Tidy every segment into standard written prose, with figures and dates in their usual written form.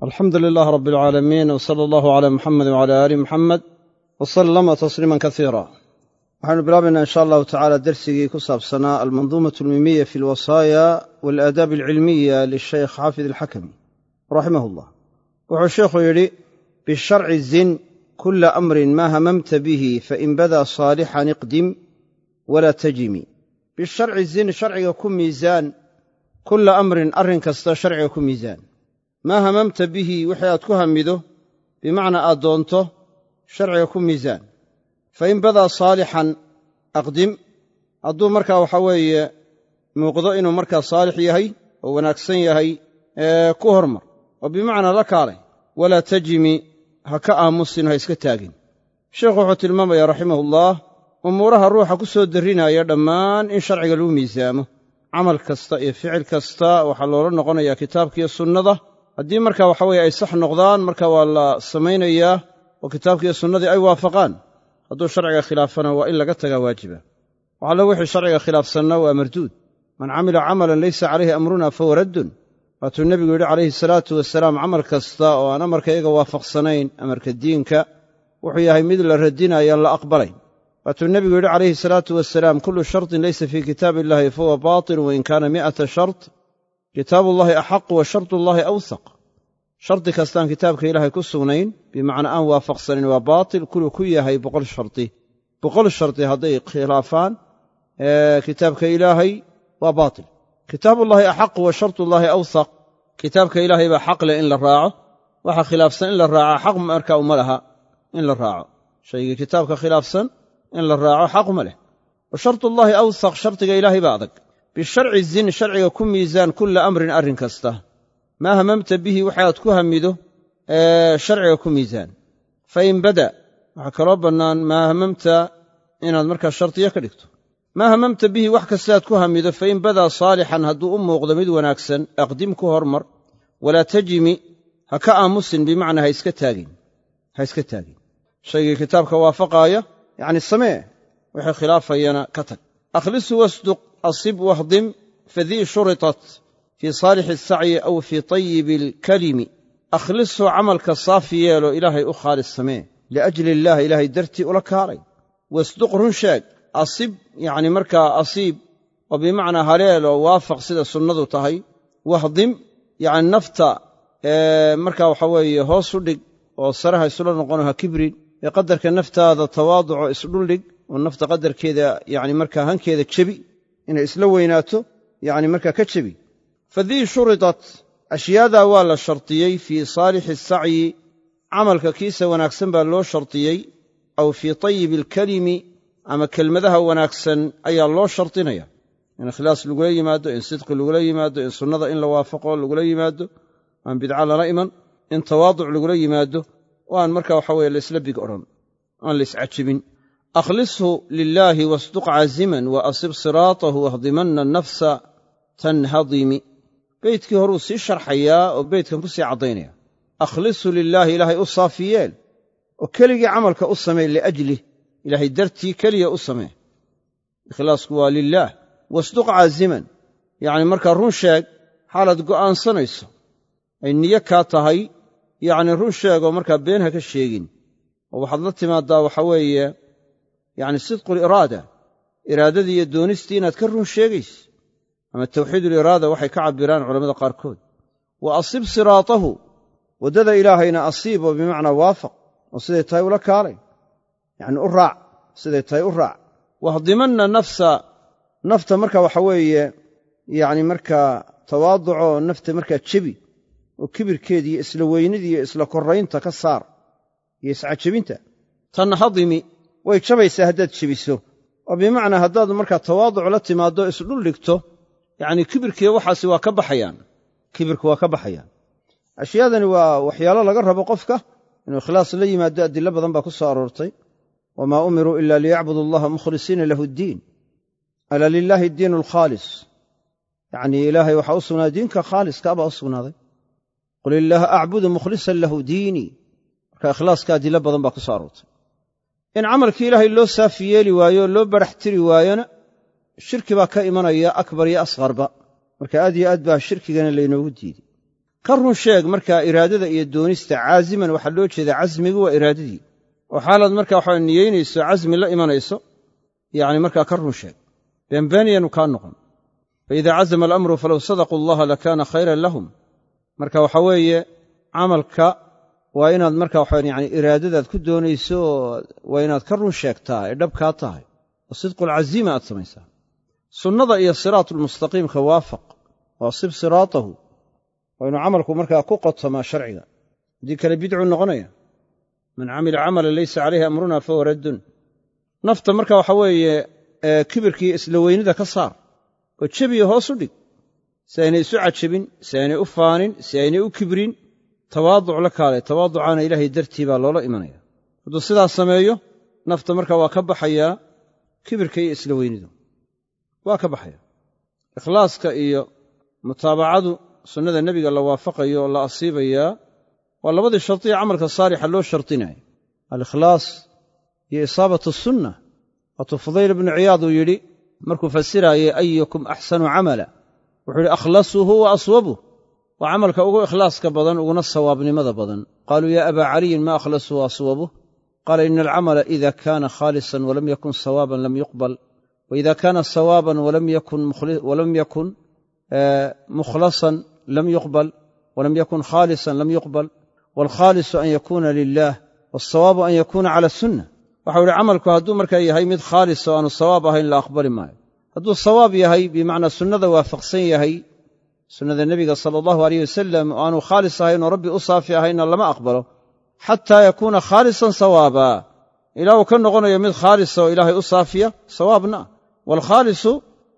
alxamdu lilaah rabi alcaalamiin wsala allahu calaa muxamedi wcala aali muxamed wasalama tasliiman kasiira waxaynu bilaabaynaa in sha allahu tacala dersigii ku saabsanaa almanduumatu almimiya fi alwasaaya waalaadaab alcilmiya lishaykh xaafid alxakami raximah llah wuxuu sheikhu yidhi bisharci zin kula amrin maa hamamta bihi fain badaa saalixan iqdim walaa tajimi bisharci zin sharciga ku miisaan kula amrin arrin kasta sharciga ku miisaan maa hamamta bihi wixii aad ku hamido bimacnaa aad doonto sharciga ku miisaan fain badaa saalixan aqdim hadduu markaa waxaa weeye muuqdo inuu markaa saalix yahay oo wanaagsan yahay ku hormar oo bimacnaa la kaalay walaa tajimi ha ka aamusin ha iska taagin sheikhu wuxuu tilmaamaya raximahullaah umuuraha ruuxa ku soo darrinaya dhammaan in sharciga lagu miisaamo camal kasta iyo ficil kasta waxaa loola noqonayaa kitaabkiiyo sunnada haddii marka waxa weye ay sax noqdaan marka waa la samaynayaa oo kitaabkiiyo sunnadii ay waafaqaan hadduu sharciga khilaafana waa in laga tagaa waajiba waxallo wixii sharciga khilaafsanna waa marduud man camila camalan laysa calayhi amruna fahuwa raddun waatuu nebigu yidhi calayhi salaatu wasalaam camal kasta oo aan amarka iyaga waafaqsanayn amarka diinka wuxuu yahay mid la radinayaan la aqbalayn waatuu nebigu yidhi calayhi salaatu wasalaam kullu shartin laysa fii kitaabi illahi fahuwa baatil wain kaana mi'ata shart kitaabullahi axaqu wa shartullahi awsaq shardi kastaan kitaabka ilaahay ku sugnayn bimacnaa aan waafaqsanin waa baatil kuluu ku yahay boqol shardi hadday khilaafaan kitaabka ilaahay waa baatil kitaabullahi axaqu wa shartullahi awsaq kitaabka ilaahay baa xaq leh in la raaco waxa khilaafsan in la raaca xaq markaa uma laha in la raaco shaygii kitaabka khilaafsan in la raaco xaq uma leh wa shartullahi awsaq shardiga ilaahay baa adag bisharci zin sharciga ku miisaan kulla amrin arrin kasta maa hamamta bihi waxaad ku hamido sharciga ku miisaan fain bada waxaa kaloo bannaan maa hamamta inaad markaa shardiyo ka dhigto maa hamamta bihi wax kastaaad ku hamido fain badaa saalixan hadduu u muuqdo mid wanaagsan aqdim ku hormar walaa tajimi ha ka aamusin bimacnaa ha iska taagin shaygii kitaabka waafaqaaya yacni samee wixii khilaafayana ka tag akhlisu wasduq asib wahdim fadii shuritat fii saalixi asacyi aw fii tayibi alkalimi akhlishu camalka saafi yeelo ilaahay u khaalis samee liajli illaah ilaahay dartii ula kaalay wasduq run sheeg asib yacni markaa asiib oo bimacnaa haleel oo waafaq sida sunnadu tahay wahdim yacni nafta markaa waxaa weeye hoos u dhig oo sare ha isula noqono ha kibrin ee qadarka naftaada tawaaduco isdhuldhig oo nafta qadarkeeda yacni markaa hankeeda jebi inay isla weynaato yacni markaa ka jebi fadii shuridat ashyaadaa waa la shardiyey fii saalixi asacyi camalka kiisa wanaagsan baa loo shardiyey aw fii tayibi alkalimi ama kelmadaha wanaagsan ayaa loo shardinaya in ikhlaas lagula yimaado in sidqi lagula yimaado in sunnada in la waafaqo lagula yimaado aan bidca lala iman in tawaaduc lagula yimaado oo aan markaa waxa weye laisla big odhan aan la iscajibin akhlishu lilaahi wasduq caaziman wa asib siraatahu wahdimanna nafsa tanhadimi beydkii horuu sii sharxayaa oo beydkan ku sii caddaynaya akhlishu lilaahi ilaahay u saafi yeel oo keligii camalka u samee liajlih ilaahay dartii keliya u samee ikhlaasku waa lilaah wasduq caaziman yacni markaa run sheeg xaalaad go'aansanayso ay niyo kaa tahay yacni run sheegoo markaa been ha ka sheegin oo waxaad la timaaddaa waxaa weeye yacni sidquuliraada iraadadii iyo doonistii inaad ka run sheegayso ama tawxiiduliraada waxay ka cabbiraan culammada qaarkood wa asib siraatahu waddada ilaahayna asiib oo bimacnaa waafaq oo siday tahay ula kaalay yacni u raac siday tahay u raac wahdimanna nafta marka waxa weeye yacni markaa tawaaducoo nafta markaa jebi oo kibirkeeda iyo isla weynida iyo isla korraynta ka saar iyo iscajabinta tanhadimi way jabaysaa haddaad jebiso oo bimacnaa haddaad markaa tawaaduc la timaaddo isdhul dhigto yacni kibirkiiyo waxaasi waa ka baxayaan kibirku waa ka baxayaan ashyaadani waa waxyaalo laga rabo qofka inuu ikhlaas la yimaado adilo badan baa ku soo aroortay wamaa umiruu ila liyacbudu allaha mukhlisiina lahu ddiin ala lilaahi addiinu alkhaalis yacnii ilaahay waxaa u sugnaaday diinka khaaliska baa u sugnaaday qul illaaha acbudu mukhlisan lahu diinii marka ikhlaaska adilo badan baa ku soo aroortay in camalkii ilaahay loo saafi yeeli waayo o loo barax tiri waayona shirki baa ka imanaya akbar iyo asqarba marka aad iyo aad baa shirkigana laynoogu diiday ka run sheeg markaa iraadada iyo doonista caaziman waxaa loo jeedaa casmigu waa iraadadii oo xaalaad markaa waxaa niyeynayso casmi la imanayso yacni markaa ka run sheeg beenbeeniyaanu kaa noqon faida cazama alamru falow sadaquu allaha lakaana khayran lahum marka waxaa weeye camalka waa inaad markaa waxaa yani iraadadaad ku doonayso waa inaad ka run sheegtaa ee dhabkaa tahay oo sidqulcaziima aad samaysaa sunnada iyo siraatulmustaqiimka waafaq waasib siraatahu waa inuu camalku markaa ku qotamaa sharciga haddii kale bidcuu noqonaya man camila camalan laysa calayhi amruna fahuwa raddun nafta marka waxaa weeye kibirkii isla weynida ka saar oo jebiya hoos u dhig si aynay isu cajabin si aynay u faanin si aynay u kibrin tawaaduc la kaale tawaaducaana ilaahay dartii baa loola imanaya hadduu sidaas sameeyo nafta marka waa ka baxayaa kibirka iyo isla weynidu waa ka baxaya ikhlaaska iyo mutaabacadu sunnada nebiga la waafaqayo oo la asiibayaa waa labadii shardiye camalka saalixa loo shardinayo alikhlaas iyo isaabatu sunna waatuu fudayl ibnu ciyaad uu yidhi markuu fasiraayey ayukum axsanu camala wuxuu yidhi akhlasuhu wa aswabuh waa camalka ugu ikhlaaska badan uguna sawaabnimada badan qaaluu yaa abaa caliyin ma akhlasuhu wa aswabuh qaala ina alcamala ida kaana khaalisan walam yakun sawaaban lam yuqbal waida kaana sawaaban walam yakun mukhlasan lam yuqbal walam yakun khaalisan lam yuqbal waalkhaalisu an yakuuna lilah waalsawaabu an yakuuna cala sunna waxau ihi camalku hadduu markaa yahay mid khaalis oo aanu sawaab ahayn la aqbali maayo hadduu sawaab yahay bimacnaa sunnada waafaqsan yahay sunnada nebiga sala allahu alayh wasalam oo aanu khaalis ahayn oo rabbi u saafi ahaynna lama aqbalo xataa yakuuna khaalisan sawaaba ilaa uu ka noqonayo mid khaalisa oo ilaahay u saafiya sawaabna waalkhaalisu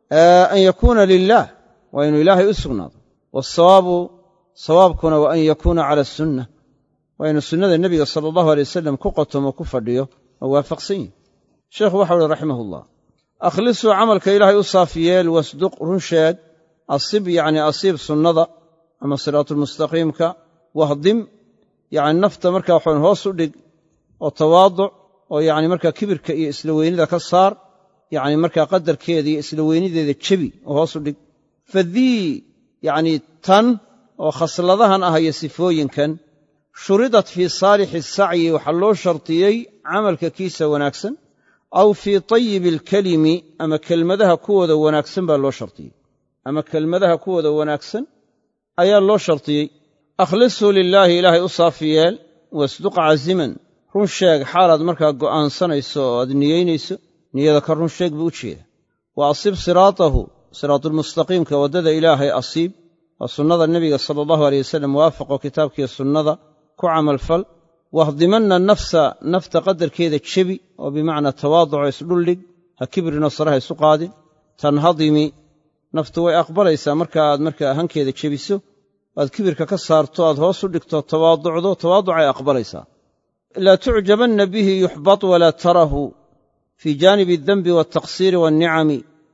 an yakuuna lilah waa inuu ilaahay u sugnaado waalsawaabu sawaabkuna wa an yakuuna cala sunna waa inuu sunnada nebiga sala allahu alay wasalam ku qotomo ku fadhiyo oo waafaqsan yihi sheekhu waxau uhi raximahullah akhlisuu camalka ilaahay u saafiyeel wasduq run sheeg asib yacni asiib sunnada ama siraatulmustaqiimka wahdim yacni nafta markaa waxaan hoos u dhig oo tawaaduc oo yacni markaa kibirka iyo isla weynida ka saar yacni markaa qadarkeeda iyo isla weynideeda jebi oo hoos u dhig fadii yacni tan oo khasladahan ah iyo sifooyinkan shuridat fii saalixi sacyi waxaa loo shardiyey camalka kiisa wanaagsan aw fii tayibi alkelimi ama kelmadaha kuwooda wanaagsan baa loo shardiyey ama kelmadaha kuwooda wanaagsan ayaa loo shardiyey akhlisuu lilaahi ilaahay u saafi yeel wasduq caziman run sheeg xaalaad markaa go'aansanayso oo aad niyeynayso niyada ka run sheeg buu u jeeda wa asib siraatahu siraatulmustaqiimka waddada ilaahay asiib waa sunnada nebiga sala allahu aleyh wasalam waafaqo kitaabkiiyo sunnada ku camalfal wahdimanna nafta qadarkeeda jebi oo bimacnaa tawaaduco isdhuldhig ha kibrinoo sare ha isu qaadin tanhadimi naftu way aqbalaysaa marka aad markaa hankeeda jebiso aad kibirka ka saarto aad hoos u dhigto tawaaducdo tawaaducay aqbalaysaa laa tucjabanna bihi yuxbat walaa tarahu fii jaanibi addenbi waaltaqsiiri waalnicami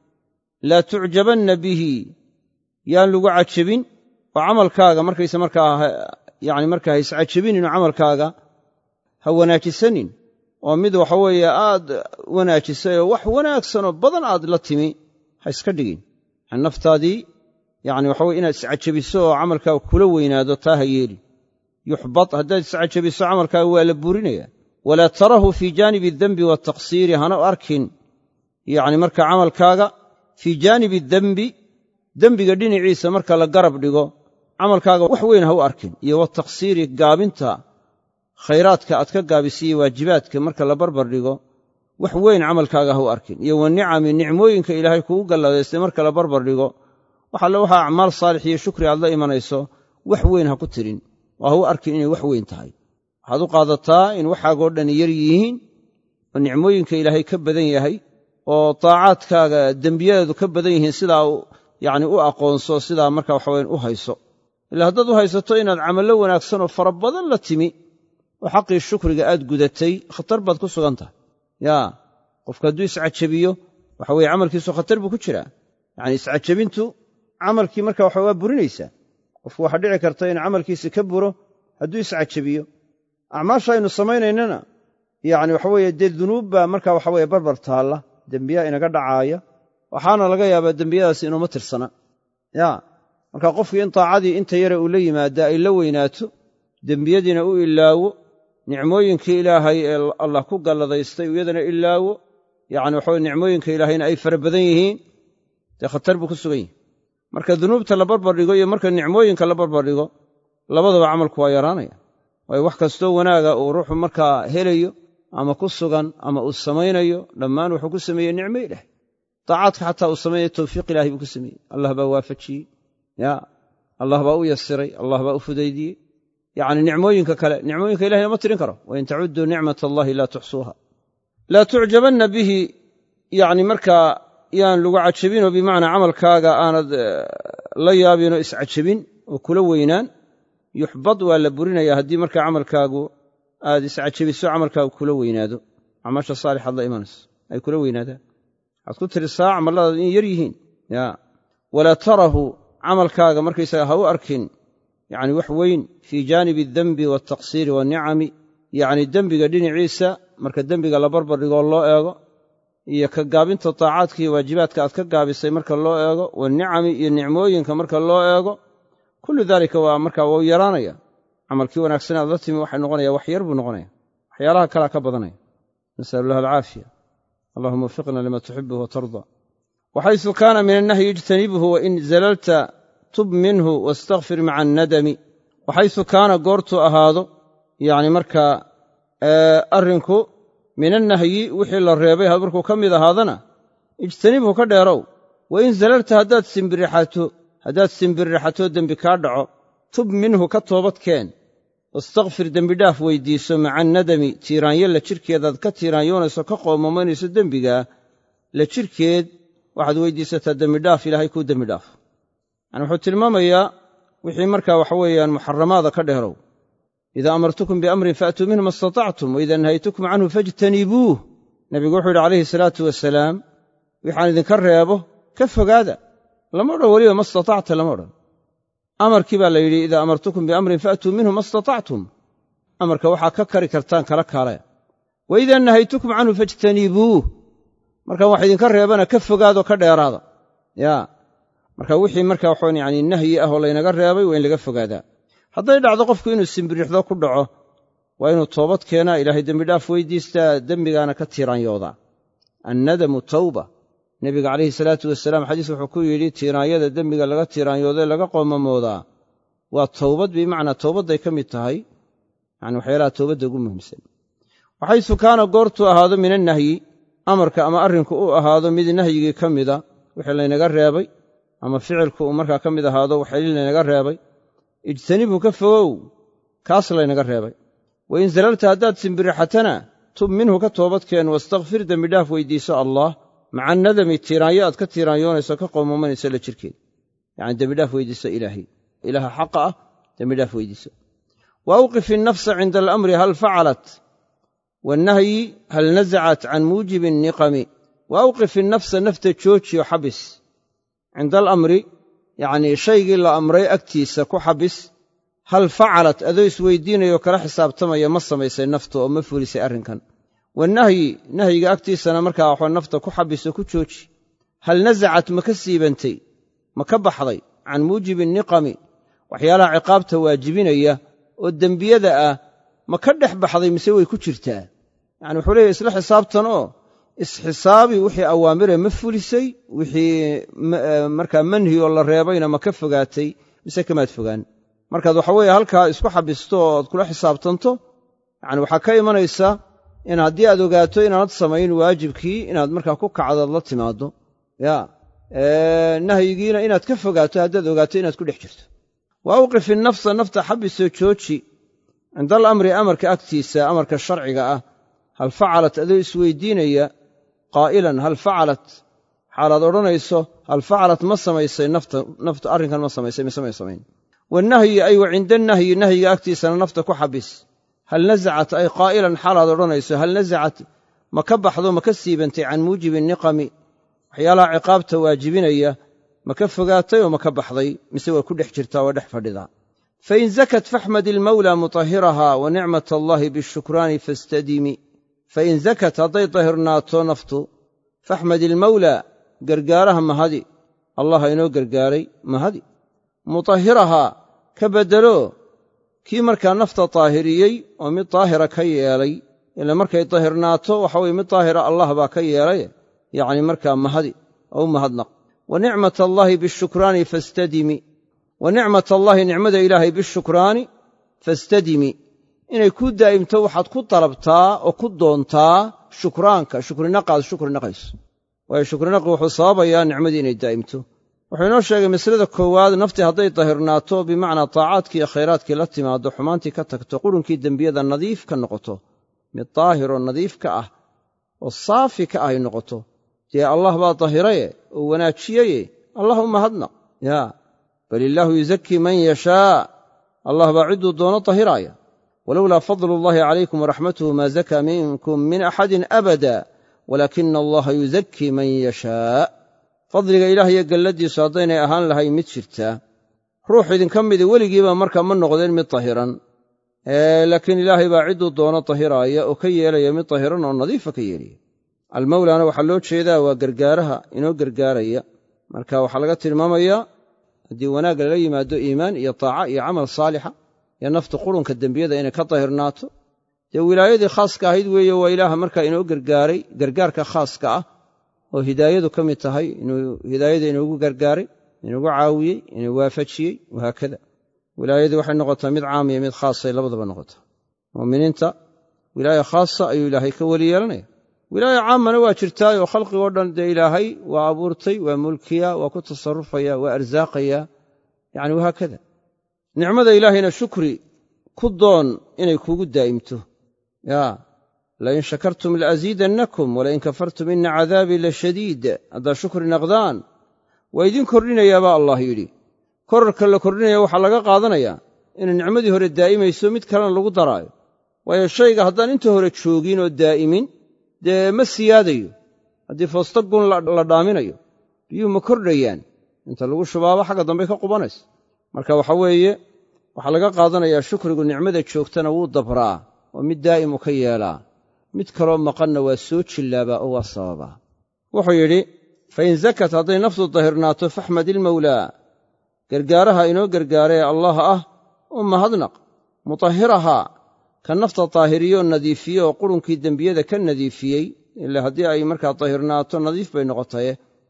laa tucjabanna bihi yaan lagu cajabin oo camalkaaga markaysa markaa yacni markaa ha iscajabinino camalkaaga ha wanaajisanin oo mid waxa weeye aad wanaajisay oo wax wanaagsanoo badan aad la timi ha iska dhigin yani naftaadii yacni waxa weye inaad iscajabiso oo camalkaaga kula weynaado taa ha yeeli yuxbat haddaad iscajabiso camalkaaga waa la burinaya walaa tarahu fii jaanibi addenbi waaltaqsiiri hana arkin yacni marka camalkaaga fii jaanibi dembi dembiga dhinaciisa marka la garab dhigo camalkaaga wax weyn ha u arkin iyo wataqsiiri gaabinta khayraadka aad ka gaabisiiye waajibaadka marka la barbar dhigo wax weyn camalkaaga ha u arkin iyo wanicami nicmooyinka ilaahay kugu galladaystay marka la barbar dhigo waxalle waxaa acmaal saalix iyo shukri aad la imanayso wax weyn ha ku tirin oo ha u arkin inay wax weyn tahay waxaad u qaadataa in waxaagoo dhan yar yihiin oo nicmooyinka ilaahay ka badan yahay oo taacaadkaaga dembiyadeedu ka badan yihiin sidaa yacni u aqoonso sidaa marka waxaweyn u hayso ilaa haddaad u haysato inaad camallo wanaagsan oo fara badan la timi oo xaqii shukriga aad gudatay khatar baad ku sugan tahay yaa qofka hadduu iscajabiyo waxa weye camalkiisu khatar buu ku jiraa yacni iscajabintu camalkii marka waxa waa burinaysaa qofku waxaa dhici karta in camalkiisi ka buro hadduu iscajabiyo acmaasha aynu samaynaynana yacni waxa weeye dee dunuub baa marka waxa weye barbar taalla dembiyaa inaga dhacaaya waxaana laga yaabaa dembiyadaasi inuuma tirsana yaa marka qofkii in taacadii inta yare uu la yimaada ay la weynaato dembiyadiina u ilaawo nicmooyinkii ilaahay ee allah ku galladaystay iyadana ilaawo yacni waxaweye nicmooyinka ilaahayna ay fara badan yihiin dee khatar buu ku sugan yahay marka dunuubta la barbardhigo iyo marka nicmooyinka la barbardhigo labadaba camalku waa yaraanaya waayo wax kastoo wanaaga uu ruuxu markaa helayo ama ku sugan ama uu samaynayo dhammaan wuxuu ku sameeyey nicmo ilaahay daacaadka xataa uu sameeyey tawfiiq ilaahay buu ku sameeyey allah baa waafajiyey ya allah baa u yasiray allah baa u fudaydiyey yacni nicmooyinka kale nicmooyinka ilahay lama tirin karo wain tacudduu nicmat allahi laa tuxsuuha laa tucjabanna bihi yacni markaa yaan lagu cajabinoo bimacnaa camalkaaga aanad la yaabinoo iscajabin oo kula weynaan yuxbad waa la burinayaa haddii markaa camalkaagu aad iscajabiso camalkaagu kula weynaado acmaasha saalixaad la imanayso ay kula weynaadaan waxaad ku tirisaa camalladaad in yar yihiin ya walaa tarahu camalkaaga markaysaga ha u arkin yacni wax weyn fii jaanibi adembi waaltaqsiiri waannicami yacni dembiga dhinaciisa marka dembiga la barbardhigoo loo eego iyo ka gaabinta taacaadka iyo waajibaadka aad ka gaabisay marka loo eego waannicami iyo nicmooyinka marka loo eego kullu daalika waa markaa wuu yaraanaya camalkii wanaagsan aad la timi waxay noqonaya wax yar buu noqonaya waxyaalaha kalea ka badanaya nasalu allah alcaafiya allahuma wafiqna lima tuxibuhu watarda waxaysu kaana min annahyi ijtanibhu wain zalalta tub minhu wastakfir maca annadami waxaysu kaana goortuu ahaado yacni markaa arrinku min annahyi wixii la reebay markuu ka mid ahaadana ijtanibhu ka dheerow wain zalalta haddaad simbirrixatoo dembi kaa dhaco tub minhu ka toobadkeen wastakfir dembidhaaf weyddiiso maca annadami tiiraanyo la jirhkeedaad ka tiiraanyoonayso ka qoomamanayso dembigaa la jirhkeed waxaad weyddiisataa dembidhaaf ilaahay kuu dembidhaaf yani wuxuu tilmaamayaa wixii markaa waxa weeyaan muxaramaada ka dheerow idaa amartukum biamrin faatuu minhu ma istatactum waidaa nahaytukum canhu faijtanibuuh nebigu wuxuu yidhi calayhi salaatu wasalaam waxaan idinka reebo ka fogaada lama odhan weliba ma istatacta lama odhan amarkii baa la yidhi idaa amartukum biamrin faatuu minhu ma istatactum amarka waxaa ka kari kartaan kala kaalaya waidaa nahaytukum canhu faijtanibuuh markaan wax idinka reebana ka fogaado ka dheeraada ya marka wixii marka waxaan yani nahyi ah oo laynaga reebay waa in laga fogaadaa hadday dhacdo qofku inuu simbirixdo ku dhaco waa inuu toobad keenaa ilaahay dembidhaaf weyddiistaa dembigaana ka tiiraanyoodaa annadamu tawba nebiga calayhi salaatu wasalaam xadiis wuxuu ku yidhi tiiraanyada dembiga laga tiiraanyoodae laga qoomamoodaa waa towbad bimacnaa towbadday ka mid tahay yani waxyaalaha towbadda ugu muhiimsan waxaysu kaana goortuu ahaado min annahyi amarka ama arrinku uu ahaado mid nahyigii ka mida wixii laynaga reebay ama ficilku uu markaa ka mid ahaado waxyaalii laynaga reebay ijtanibhu ka fogow kaas laynaga reebay wain zalalta haddaad simbirixatana tub minhu ka toobadkeen wastakfir dembidhaaf weyddiiso allah maca annadami tiiraanyo aad ka tiiraanyoonayso ka qoomamanayso la jirkeed yacni dembidhaaf weyddiiso ilaaha xaqa ah dembidhaaf weyddiiso wa awqif innafsa cinda alamri hal facalat waannahyi hal nasacat can muujibi anniqami wa awqif innafsa nafta joojiyo xabis cinda alamri yacnii shaygii la amray agtiisa ku xabis hal facalat adoo isweydiinayoo kala xisaabtamaya ma samaysay nafta oo ma fulisay arrinkan waannahyi nahyiga agtiisana markaa waxaa nafta ku xabisoo ku jooji hal nasacat ma ka siibantay ma ka baxday can muujibi anniqami waxyaalaha ciqaabta waajibinaya oo dembiyada ah ma ka dhex baxday mise way ku jirtaa yacni wuxuu leeyahy isla xisaabtan oo isxisaabi wixii awaamire ma fulisay wixii markaa manhi oo la reebayna ma ka fogaatay mise kamaad fogaan markaad waxa weeye halkaa isku xabisto oo aad kula xisaabtanto yacni waxaa ka imanaysa in haddii aad ogaato inaanad samayn waajibkii inaad markaa ku kacdaad la timaaddo ya nahyigiina inaad ka fogaato haddaad ogaato inaad ku dhex jirto wa awqif innafsa nafta xabisoo jooji cinda alamri amarka agtiisa amarka sharciga ah hal facalat adoo isweydiinaya qaa'ilan hal facalat xaalaad odhanayso hal facalat ma samaysay naftu arrinkan ma samaysay mise may samayn waannahyi ay wa cinda annahyi nahyiga agtiisana nafta ku xabis hal nasacat ay qaa'ilan xaalaad odhanayso hal nasacat ma ka baxdo ma ka siibantay can muujibi anniqami waxyaalaha ciqaabta waajibinaya ma ka fogaatay oo ma ka baxday mise waa ku dhex jirtaa waa dhex fadhidaa fain zakat faxmad ilmawla mutahhiraha wa nicmat allaahi bishukraani fastadimi fain zakat hadday dahirnaato naftu faxmad ilmawla gargaaraha mahadi allah inoo gargaaray mahadi mutahhirahaa ka beddelo kii markaa nafta daahiriyey oo mid daahira ka yeelay ila markay daahirnaato waxa weye mid daahira allah baa ka yeelay yacni markaa mahadi oo mahadnaq wa nicmatallaahi bishukraani fastadimi wa nicmatallaahi nicmada ilaahay bishukraani fastadimi inay ku daa'imto waxaad ku dalabtaa oo ku doontaa shukraanka shukrinaqaad shukrinaqayso waayo shukrinaqi wuxuu sababayaa nicmadii inay daa'imto wuxuu inoo sheegay masalada koowaad naftii hadday daahirnaato bimacnaa taacaadkii iyo khayraadkii la timaado xumaantii ka tagto qurunkii dembiyada nadiif ka noqoto mid daahiroo nadiif ka ah oo saafi ka ah ay noqoto dee allah baa dahiraye oo wanaajiyeye allah u mahadnaq yaa bal illaahu yuzakii man yashaa allah baa cidduu doono dahiraaya walowlaa fadlullaahi calaykum waraxmatuhu maa zakaa minkum min axadin abada walaakina allaha yuzakii man yashaa fadliga ilaah iyo galladiisu haddaynay ahaan lahayn mid jirtaa ruux idinka midi weligiiba markaa ma noqdeen mid dahiran laakiin ilaahay baa cidduu doono dahiraaya oo ka yeelaya mid dahiran oo nadiifa ka yeelaya almawlaana waxaa loo jeedaa waa gargaaraha inoo gargaaraya marka waxaa laga tilmaamayaa haddii wanaag lala yimaado iimaan iyo taaca iyo camal saalixa iyo nafta qurunka dembiyada inay ka dahirnaato dee wilaayadii khaaska ahayd weeye waa ilaaha markaa inoo gargaaray gargaarka khaaska ah oo hidaayadu ka mid tahay inuu hidaayada inoogu gargaaray inugu caawiyey inuu waafajiyey wahaakada wilaayadii waxay noqotaa mid caam iyo mid khaasay labadaba noqotaa mu'miniinta wilaaya khaasa ayuu ilaahay ka weli yeelanaya wilaaya caamana waa jirtaayoo khalqigoo dhan dee ilaahay waa abuurtay waa mulkiya waa ku tasarrufaya waa arsaaqaya yacni wahaakada nicmada ilaahayna shukri ku doon inay kugu daa'imto yaa lain shakartum laaziidannakum walain kafartum ina cadaabii la shadiid haddaad shukri naqdaan waa idin kordhinayaa baa allah yidhi korarka la kordhinaya waxaa laga qaadanayaa inay nicmadii hore daa'imayso mid kalena lagu daraayo waayo shayga haddaan inta hore joogin oo daa'imin dee ma siyaadayo haddii foosta gun la dhaaminayo biyuhu ma kordhayaan inta lagu shubaaba xagga dambey ka qubanaysa marka waxa weeye waxaa laga qaadanayaa shukrigu nicmada joogtana wuu dabraa oo mid daa'imu ka yeelaa mid kaloo maqanna waa soo jillaabaa oo waa sababaa wuxuu yidhi fain zakat hadday naftu dahirnaato faxmad ilmawlaa gargaaraha inoo gargaaree allah ah u mahadnaq mutahhirahaa ka nafta daahiriyo nadiifiye oo qurunkii dembiyada ka nadiifiyey ila haddii ay markaa dahirnaato nadiif bay noqotaye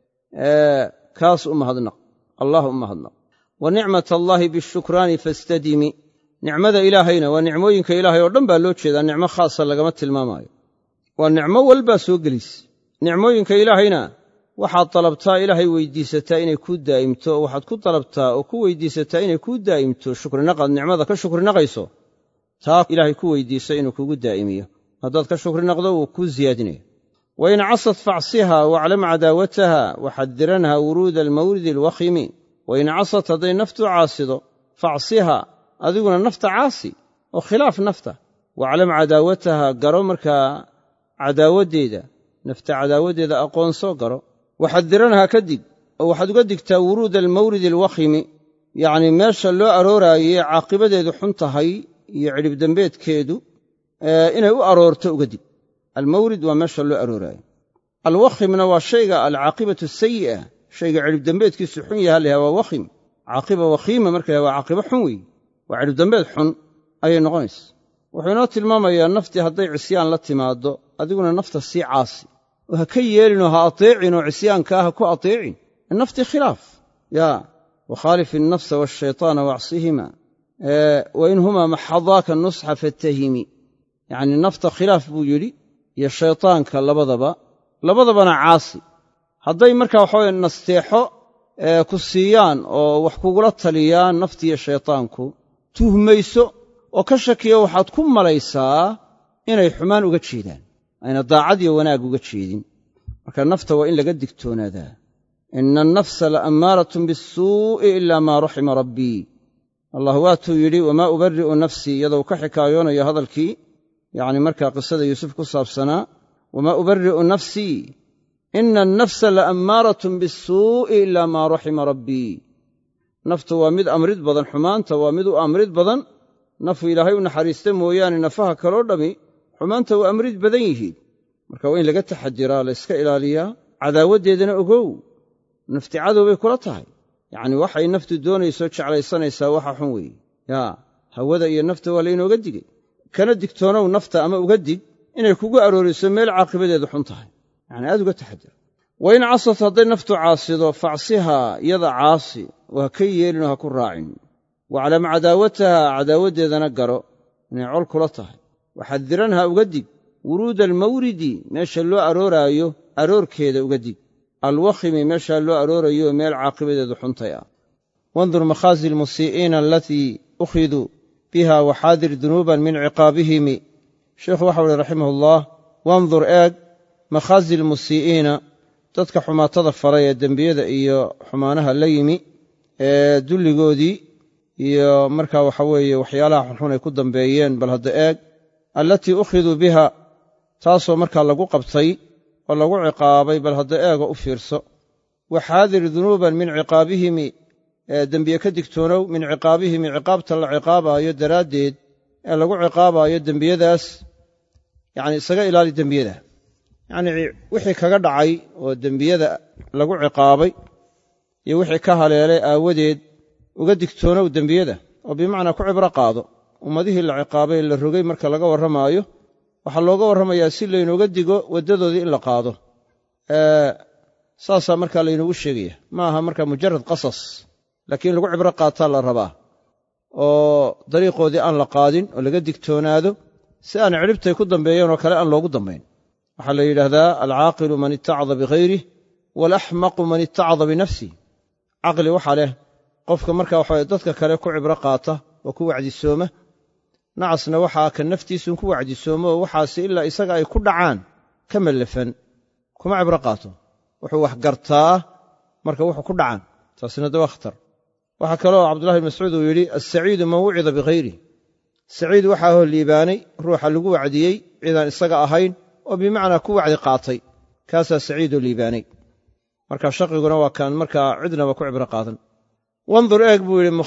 kaas u mahadnaq allah u mahadnaq wa nicmat allaahi bishukraani fastadimi nicmada ilaahayna waa nicmooyinka ilaahay oo dhan baa loo jeedaa nicmo khaasa lagama tilmaamaayo waa nicmo walbaa soo gelis nicmooyinka ilaahayna waxaad dalabtaa ilaahay weyddiisataa inay kuu daa'imto oo waxaad ku dalabtaa oo ku weyddiisataa inay kuu daa'imto shukrinaqaad nicmada ka shukrinaqayso taa ilaahay ku weyddiisa inuu kugu daa'imiyo haddaad ka shukrinaqdo wuu kuu siyaadinaya wa in casad facsiha waclam cadaawataha waxadiranha wuruuda almawridi alwakhimi wa in casad hadday naftu caasido facsiha adiguna nafta caasi oo khilaaf nafta waclam cadaawataha garo markaa cadaawaddeeda nafta cadaawaddeeda aqoonsoo garo waxadiranha ka dig oo waxaad uga digtaa wuruuda almawridi alwakhimi yacnii meesha loo arooraayey caaqibadeedu xun tahay iyo cidhibdembeedkeedu inay u aroorto uga dig almawrid waa meesha loo arooraayo alwakhimna waa shayga alcaaqibatu sayi'a shayga cidhibdembeedkiisu xun yaha layaha waa wakhim caaqiba wakhiima marka laha waa caaqibo xun weeye waa cidhibdembeed xun ayay noqonaysa wuxuu inoo tilmaamayaa naftii hadday cisyaan la timaaddo adiguna nafta sii caasi oo ha ka yeelinoo ha ateecin oo cisyaankaa ha ku ateecin naftii khilaaf yaa wakhaalif innafsa waashaytaana wacsihima wa in humaa maxadaaka nusxa fattahimi yacnii nafta khilaaf buu yidhi iyo shaytaanka labadabana caasi hadday markaa waxaweye nasteexo ku siiyaan oo wax kugula taliyaan naftiiyo shaytaanku tuhmayso oo ka shakiya waxaad ku malaysaa inay xumaan uga jeedaan ayna daacad iyo wanaag uga jeedin marka nafta waa in laga digtoonaadaa ina annafsa la ammaaratun bisuu'i ilaa maa raxima rabbii allah waatuu yidhi wamaa ubari'u nafsii iyadoo ka xikaayoonayo hadalkii yacni markaa qisada yuusuf ku saabsanaa wamaa ubari'u nafsii ina annafsa la ammaaratun bisuu'i ilaa maa raxima rabbii naftu waa mid amrid badan xumaanta waa mid u amrid badan nafu ilaahay u naxariista mooyaane nafaha kaloo dhammi xumaanta waa amrid badan yihiin marka waa in laga taxadiraa la yska ilaaliyaa cadaawaddeedana ogow nafti cadow bay kula tahay yacni waxay naftu doonayso jeclaysanaysaa waxa xun weeye yaa hawada iyo nafta waa laynooga digay kana digtoonow nafta ama uga dig inay kugu arooriso meel caaqibadeedu xun tahay yacni aad uga taxadir wa in casat hadday naftu caasido facsihaa iyada caasi waa ka yeelinoo ha ku raacin waclam cadaawataha cadaawaddeedana garo inay col kula tahay waxadiran ha uga dig wuruuda almawridi meesha loo arooraayo aroorkeeda uga dig alwakhimi meeshaa loo aroorayo meel caaqibadeedu xuntay ah wandur makhaazi almusii'iina alatii ukhiduu biha waxaadir dunuuban min ciqaabihimi sheikhu waxau uhi raximahullah wandur eeg makhaazi almusii'iina dadka xumaatada faray ee dembiyada iyo xumaanaha la yimi ee dulligoodii iyo markaa waxa weeye waxyaalaha xunxun ay ku dambeeyeen bal hadda eeg allatii ukhiduu biha taasoo markaa lagu qabtay oo lagu ciqaabay bal hadda eego u fiirso waxaadir dunuuban min ciqaabihimi dembiye ka digtoonow min ciqaabihimi ciqaabta la ciqaabaayo daraaddeed ee lagu ciqaabaayo dembiyadaas yacni isaga ilaali dembiyada yacnii wixii kaga dhacay oo dembiyada lagu ciqaabay iyo wixii ka haleelay aawadeed uga digtoonow dembiyada oo bimacnaa ku cibro qaado ummadihii la ciqaabay la rogay marka laga warramaayo waxaa looga warramayaa si laynooga digo waddadoodii in la qaado saasaa markaa laynoogu sheegaya ma aha markaa mujarad qasas laakiin lagu cibro qaataa la rabaa oo dariiqoodii aan la qaadin oo laga digtoonaado si aan cidhibtay ku dambeeyeen oo kale aan loogu dambayn waxaa la yidhaahdaa alcaaqilu man itacada bikhayrih waalaxmaqu man itacada binafsih caqli waxaa leh qofka markaa waxaa dadka kale ku cibro qaata oo ku wacdisooma nacasna waxaa ka naftiisuun ku wacdisoomo oo waxaase ilaa isaga ay ku dhacaan ka mallafan kuma cibro qaato wuxuu wax gartaa marka wuxuu ku dhacaan taasina de waa khatar waxaa kaloo cabdullahi bn mascuud uu yidhi assaciidu man wucida bikhayrih saciid waxaa hoo liibaanay ruuxa lagu wacdiyey cidaan isaga ahayn oo bimacnaa ku wacdi qaatay kaasaa saciidoo liibaanay marka shaqiguna waa kaan markaa cidnaba ku cibro qaadan wandur eeg buu yidhi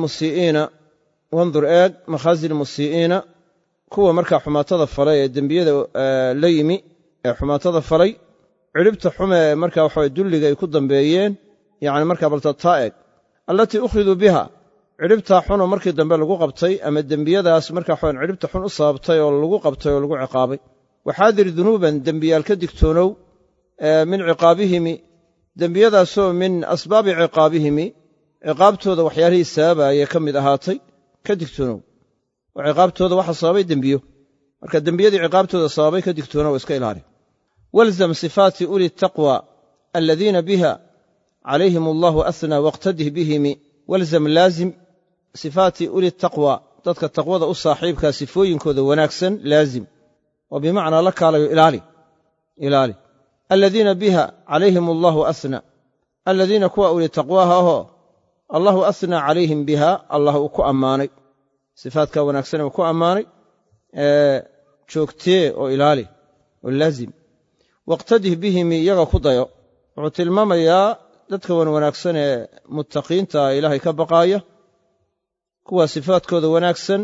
wandur eeg makhaazi almusii'iina kuwa markaa xumaatada falay ee dembiyada la yimi ee xumaatada falay cidhibta xume ee markaa waxawe dulliga ay ku dambeeyeen yacni markaa baltataa eeg allatii ukhiduu biha cidhibtaa xunoo markii dambe lagu qabtay ama dembiyadaas markaa waxawan cidhibta xun u sababtay oo lagu qabtay oo lagu ciqaabay waxaadir dunuuban dembiyaal ka digtoonow min ciqaabihimi dembiyadaasoo min asbaabi ciqaabihimi ciqaabtooda waxyaalihii sababaaya ka mid ahaatay ka digtoonow oo ciqaabtooda waxa sababay dembiyo marka dembiyadii ciqaabtooda sababay ka digtoonow iska ilaali walzam sifaati uli taqwa aladiina biha calayhim allahu ahnaa waqtadih bihimi walzam laazim sifaati uli taqwa dadka taqwada u saaxiibkaa sifooyinkooda wanaagsan laazim oo bimacnaa la kaalayo ilaali aladiina biha calayhim allahu ahnaa aladiina kuwa uli taqwaaha ahoo allahu ahnaa calayhim biha allah uu ku ammaanay sifaadkaa wanaagsan uu ku ammaanay joogtee oo ilaali oo laazim waqtadih bihimi iyaga ku dayo wuxuu tilmaamayaa dadka wanaagsan ee muttaqiinta ilaahay ka baqaaya kuwa sifaadkooda wanaagsan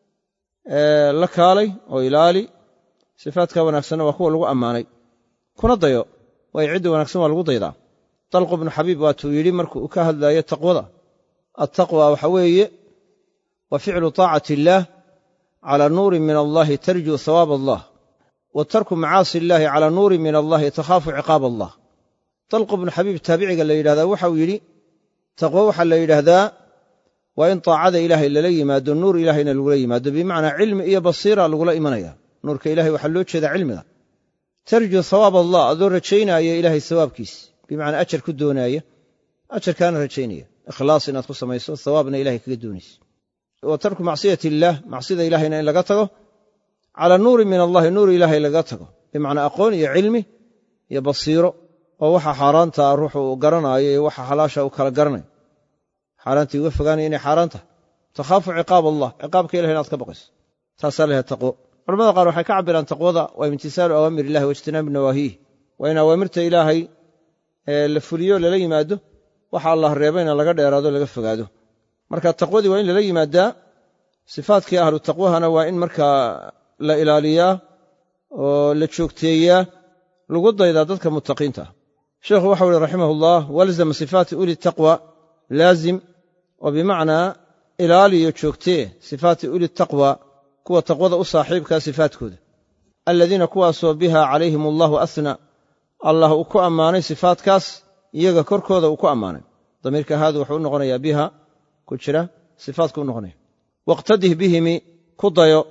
la kaalay oo ilaali sifaadkaa wanaagsanna waa kuwa lagu ammaanay kuna dayo waayo cidda wanaagsan waa lagu daydaa talq bnu xabiib waatuu yidhi markuu ka hadlaayo taqwada attaqwa waxa weeye wa ficlu taacati illaah calaa nuurin min allahi tarjuu hawaab allah wa tarku macaasi illaahi calaa nuurin min allahi takhaafu ciqaab allah talq bnu xabiib taabiciga la yidhahdaa waxau yidhi taqwo waxaa la yidhaahdaa waa in taacada ilaahay lala yimaado nuur ilaahayna lagula yimaado bimacnaa cilmi iyo basiira lagula imanaya nuurka ilahay waxaa loo jeedaa cilmiga tarjuu hawaab allah adoo rajaynaya ilaahay sawaabkiis bimacnaa ajar ku doonaaya ajarkaana rajaynaya ikhlaas inaad ku samayso hawaabna ilahay kaga doonayso wa tarku macsiyati illaah macsida ilaahayna in laga tago calaa nuurin min allahi nuur ilaahay laga tago bimacnaa aqoon iyo cilmi iyo basiiro oo waxa xaaraantaa ruuxu uu garanaayo iyo waxa xalaasha uu kala garanayo xaaraantii uga fogaanaya inay xaaraan tahay takhaafu ciqaab allah ciqaabka ilahay inaad ka baqayso taasaa layahay taqwo culamada qaar waxay ka cabiraan taqwada waa imtisaalu awaamir illahi waijtinaabu nawaahiih waa in awaamirta ilaahay la fuliyo lala yimaado waxa allah reebayna laga dheeraado laga fogaado marka taqwadii waa in lala yimaadaa sifaadkii ahlu taqwahana waa in markaa la ilaaliyaa oo la joogteeyaa lagu daydaa dadka muttaqiinta ah sheekhu waxau uhi raximahullah walzam sifaati uli taqwa laazim oo bimacnaa ilaaliyo joogtee sifaati uli taqwa kuwa taqwada u saaxiibkaa sifaadkooda aladiina kuwaasoo biha calayhim allahu asna allah uu ku ammaanay sifaadkaas iyaga korkooda uu ku ammaanay damiirka haadu wuxuu u noqonayaa biha ku jira sifaadku u noqonaya waqtadih bihimi ku dayo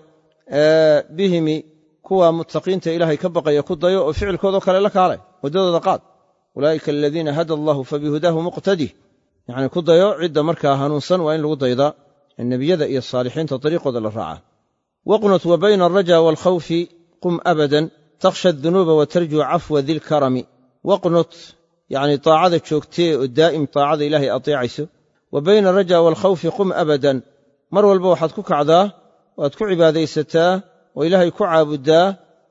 bihimi kuwa muttaqiinta ilaahay ka baqaya ku dayo oo ficilkoodao kale la kaalay waddadooda qaad ulaa'ika aladiina hada allahu fabihudaahu muqtadih yacni ku dayo cidda markaa hanuunsan waa in lagu daydaa nebiyada iyo saalixiinta dariiqooda la raacaa waqnut wa bayna alraja waalkhawfi qum abadan takhsha adunuuba wa tarjuu cafwa dilkarami waqnut yacni taacada joogtee oo daa'im taacada ilaahay ateecayso wa bayna alraja waalkhawfi qum abadan mar walba waxaad ku kacdaa waad ku cibaadaysataa oo ilaahay ku caabuddaa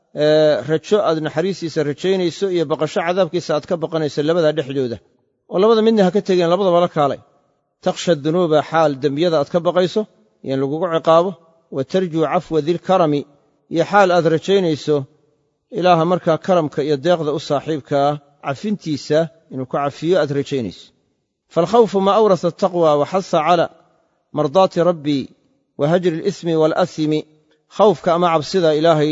rajo aad naxariistiisa rajaynayso iyo baqasho cadaabkiisa aad ka baqanayso labadaa dhexdooda oo labada midna ha ka tegeen labadaba la kaalay takhsha dunuuba xaal dembiyada aad ka baqayso iyo in lagugu ciqaabo wa tarjuu cafwa dilkarami iyo xaal aad rajaynayso ilaaha markaa karamka iyo deeqda u saaxiibkaa cafintiisa inuu ku cafiyo aad rajaynayso faalkhawfu maa awrasa ataqwa wa xasa cala mardaati rabbii wa hajri alismi waalasimi khawfka ama cabsida ilaahay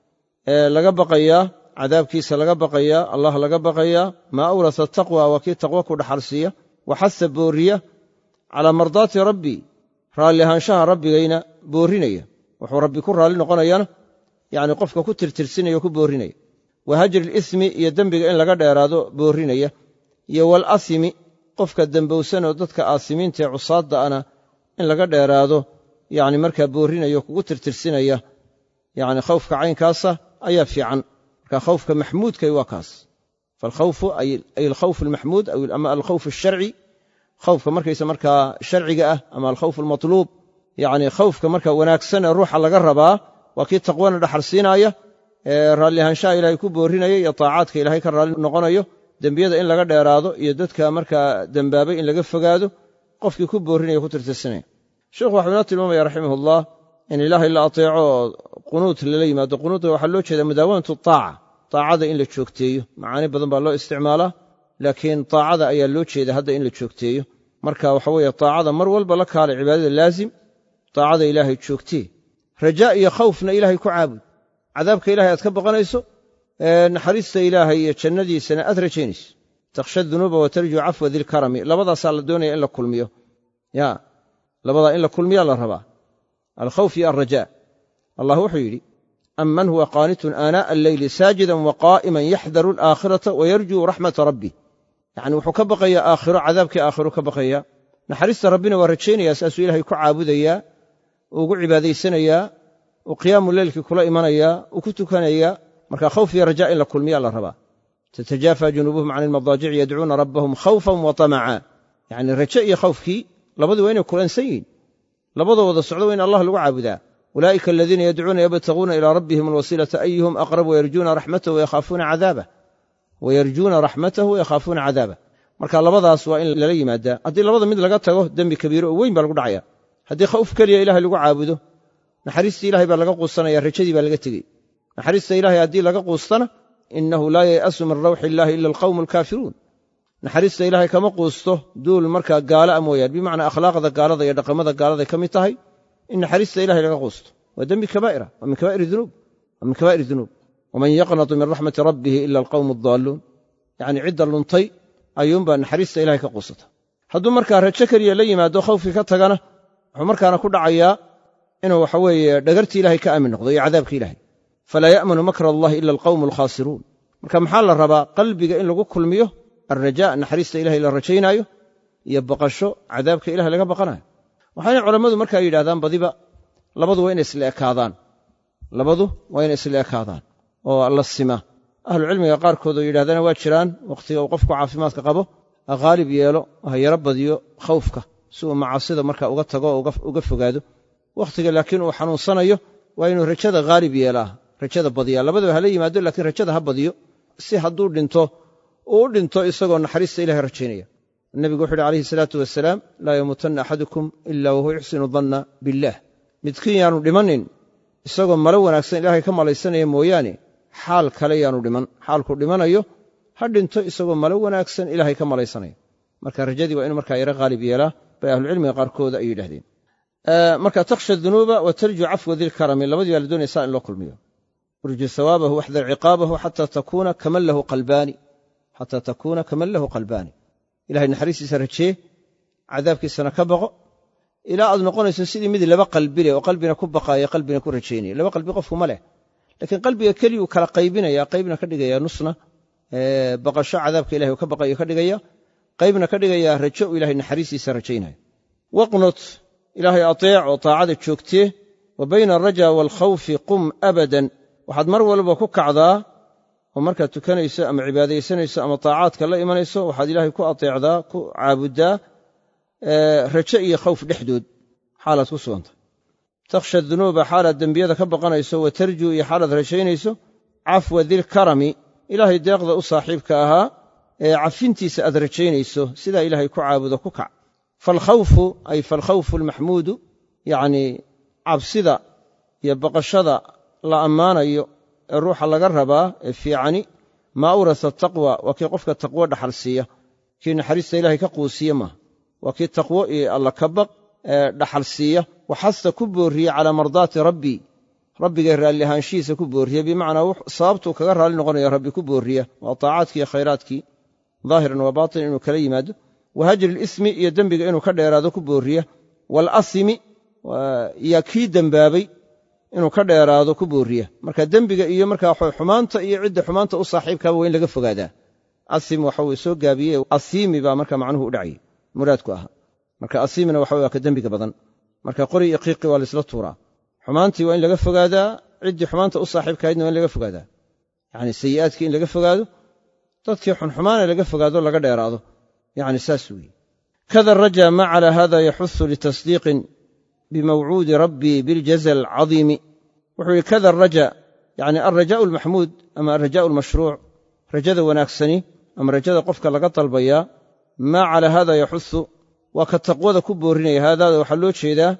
laga baqayaa cadaabkiisa laga baqayaa allah laga baqayaa maa awrasa ataqwa waa kii taqwo ku dhaxalsiiya wa xasa booriya calaa mardaati rabbii raalli ahaanshaha rabbigayna boorinaya wuxuu rabbi ku raalli noqonayana yacni qofka ku tirtirsinaya o ku boorinaya wa hajri alismi iyo dembiga in laga dheeraado boorinaya iyo waalasimi qofka dembowsan oo dadka aasimiinta ee cusaadda ana in laga dheeraado yacni markaa boorinaya o kugu tirtirsinaya yacni khawfka caynkaasa ayaa fiican marka khawfka maxmuudkay waa kaas faalkhawfu ay alkhawfu almaxmuud ama alkhawfu alsharci khawfka markaysa markaa sharciga ah ama alkhawfu almatluub yacni khawfka marka wanaagsan ee ruuxa laga rabaa waa kii taqwana dhaxal siinaaya raalli ahaanshaha ilaahay ku boorinaya iyo taacaadka ilaahay ka raalli noqonayo dembiyada in laga dheeraado iyo dadka markaa dembaabay in laga fogaado qofkii ku boorinaya ku tirtirsanaya sheikhu waxuu inoo tilmaamaya raximahullah in ilaahay la ateeco oo qunuud lala yimaado qunuudda waxaa loo jeeda mudaawamatu taaca taacada in la joogteeyo macaani badan baa loo isticmaalaa laakiin taacada ayaa loo jeeda hadda in la joogteeyo marka waxa weeye taacada mar walba la kaalay cibaadada laazim taacada ilaahay joogtee rajaa iyo khawfna ilaahay ku caabud cadaabka ilahay aad ka baqanayso naxariista ilaahay iyo jannadiisana aad rajaynayso takhsha dunuuba wa tarjuu cafwa dilkarami labadaasaa la doonaya in la kulmiyo ya labadaa in la kulmiyaa la rabaa alkhawf iyo alrajaa allah wuxuu yidhi amman huwa qaanitun aanaa'a alleyli saajidan wa qaa'iman yaxdaru alaakhirata wa yarjuu raxmata rabbih yacni wuxuu ka baqayaa aakhiro cadaabkii aakhiro ka baqayaa naxariista rabbina waa rajaynayaa saasuu ilaahay ku caabudayaa uu ugu cibaadaysanayaa uu qiyaamu leylkii kula imanayaa uu ku tukanayaa marka khawf iyo rajaa in la kulmiyaa la rabaa tatajaafa junuubuhum can ilmadaajici yadcuuna rabbahum khawfan wa tamaca yacni raje iyo khawfkii labadii waa inay kulansan yihiin labadoo wada socdo waa in allah lagu caabudaa ulaa'ika aladiina yadcuuna yabtaguuna ilaa rabbihim alwasiilata ayuhum aqrab wayarjuuna raxmatahu wayakhaafuuna cadaabah marka labadaas waa in lala yimaadaa haddii labada mid laga tago dembi kabiiro oo weyn baa lagu dhacaya haddii khawf keliya ilahay lagu caabudo naxariistii ilahay baa laga quusanaya rajadii baa laga tegey naxariista ilahay haddii laga quustana innahu laa yay'asu min rawxi illaahi ila alqawmu alkaafiruun naxariista ilaahay kama quusto duul markaa gaala a mooyaan bimacnaa akhlaaqda gaalada iyo dhaqamada gaaladay ka mid tahay in naxariista ilahay laga quusto waa dembi kabaa'ira waa min kabaa'ir dunuub waman yaqnatu min raxmati rabbihi ila alqawmu addaalluun yacni cidda luntay ayuunbaa naxariista ilahay ka quusata hadduu markaa rajo keliya la yimaado khawfkii ka tagana wuxuu markaana ku dhacayaa inuu waxa weeye dhagartii ilahay ka aamin noqdo iyo cadaabkii ilahay falaa ya'manu makra allahi ila alqawmu alkhaasiruun marka maxaa la rabaa qalbiga in lagu kulmiyo alrajaa naxariista ilahay la rajaynaayo iyo baqasho cadaabka ilahay laga baqanayo waxayna culammadu markaa yidhahdaan badiba labadu waa inay isla ekaadaan oo la sima ahlucilmiga qaarkood oo yidhahdana waa jiraan wakhtiga uu qofku caafimaadka qabo haalib yeelo ha yaro badiyo khawfka si uu macaasida markaa uga tago oo uga fogaado wakhtiga laakiin uu xanuunsanayo waa inuu rajada haalib yeelaa rajada badiyaa labadaba hala yimaado laakiin rajada ha badiyo si hadduu dhinto uu u dhinto isagoo naxariista ilahay rajaynaya nebigu wuxu uhi calayhi salaatu wasalaam laa yamuutanna axadukum ila wahuwa yuxsinu danna billaah midkiin yaanu dhimanin isagoo malo wanaagsan ilaahay ka malaysanaya mooyaane xaal kale yaanu dhiman xaalkuu dhimanayo ha dhinto isagoo malo wanaagsan ilaahay ka malaysanaya marka rajadii waa inuu markaa yara qaalib yeelaa bay ahlucilmiga qaarkooda ay yidhahdeen marka takhsha dunuuba wa tarju cafwa dilkarami labadii baa la doonaysaa in loo kulmiyo urju hawaabahu waxdar ciqaabahu xataa takuuna kaman lahu qalbaani ilahay naxariistiisa rajee cadaabkiisana ka baqo ilaa aad noqonayso sidii mid laba qalbi leh oo qalbina ku baqaaya qalbina ku rajaynaya laba qalbi qofku ma leh laakiin qalbiga keliyuu kala qaybinaya qaybna ka dhigaya nusna baqasho cadaabka ilahay uu ka baqayo ka dhigaya qaybna ka dhigaya rajo uu ilahay naxariistiisa rajaynayo waqnut ilaahay ateec oo taacada joogtee wa bayna alraja waalkhawfi qum abadan waxaad mar walba ku kacdaa oo markaad tukanayso ama cibaadaysanayso ama taacaadka la imanayso waxaad ilaahay ku ateecdaa ku caabuddaa rajo iyo khawf dhexdood xaalaad ku suganta takhsha dunuuba xaalaad dembiyada ka baqanayso wa tarjuu iyo xaalaad rajaynayso cafwa dilkarami ilaahay deeqda u saaxiibka ahaa ee cafintiisa aad rajaynayso sidaa ilaahay ku caabudo ku kac falkhawfu ay falkhawfu almaxmuudu yacnii cabsida iyo baqashada la ammaanayo ee ruuxa laga rabaa ee fiicani maa awrasa taqwa waa kii qofka taqwo dhaxal siiya kii naxariista ilaahay ka quusiya maaha waa kii taqwo iyo alla ka baq ee dhaxal siiya waxasta ku boorriye calaa mardaati rabbii rabbigay raalli ahaanshihiisa ku boorriya bimacnaa sababtuu kaga raalli noqonaya rabbi ku boorriya waa taacaadkii iyo khayraadkii daahiran wa baatin inuu kala yimaado wa hajri lismi iyo dembiga inuu ka dheeraado ku boorriya waalasimi iyo kii dembaabay inuu ka dheeraado ku boorriya marka dembiga iyo markaa xumaanta iyo cidda xumaanta u saaxiibkaaba waa in laga fogaadaa asim waxa uu soo gaabiyey asiimi baa marka macnuhu u dhacayay muraadku ahaa marka asiimina waxa waa ka dembiga badan marka qori iyo qiiqi waa laisla tuuraa xumaantii waa in laga fogaadaa ciddii xumaanta u saaxiibkahaydna waa in laga fogaadaa yacni sayi'aadkii in laga fogaado dadkii xunxumaana laga fogaado laga dheeraado yacni saas weeye kada raja ma calaa hada yaxusu litasdiiqin bimawcuudi rabbii biljaza alcadiimi wuxuu yihi kada raja yacni alrajaa'u almaxmuud ama alrajaa'u almashruuc rajada wanaagsani ama rajada qofka laga dalbayaa maa calaa hada yaxusu waa ka taqwada ku boorrinaya haadaada waxaa loo jeedaa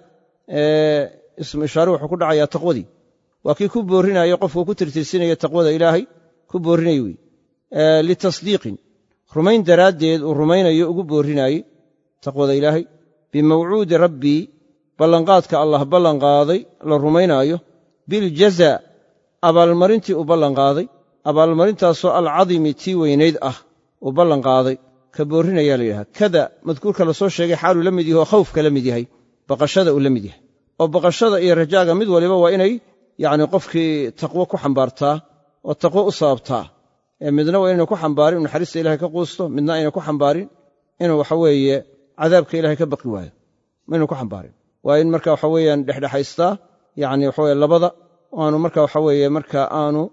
ismu ishaare wuxuu ku dhacayaa taqwadii waa kii ku boorrinaayo qofku ku tirtirsinaya taqwada ilaahay ku boorrinaya wey litasdiiqin rumayn daraaddeed uu rumaynayo ugu boorrinaaye taqwada ilaahay bimawcuudi rabbii ballanqaadka allah ballanqaaday la rumaynaayo biljaza abaalmarintii uu ballanqaaday abaalmarintaasoo alcadimi tii weynayd ah uu ballanqaaday ka boorrinayaa la yidhaha kada madkuurka la soo sheegay xaaluu la mid yahay oo khawfka la mid yahay baqashada uu la mid yahay oo baqashada iyo rajaaga mid waliba waa inay yacni qofkii taqwo ku xambaartaa oo taqwo u sababtaa midna waa inaynu ku xambaarin inu naxariista ilahay ka quusto midna ayna ku xambaarin inuu waxa weeye cadaabka ilahay ka baqi waayo maynu ku xambaarin waa in marka waxa weeyaan dhexdhexaystaa yacni waxa weye labada aanu marka waxa weeye marka aanu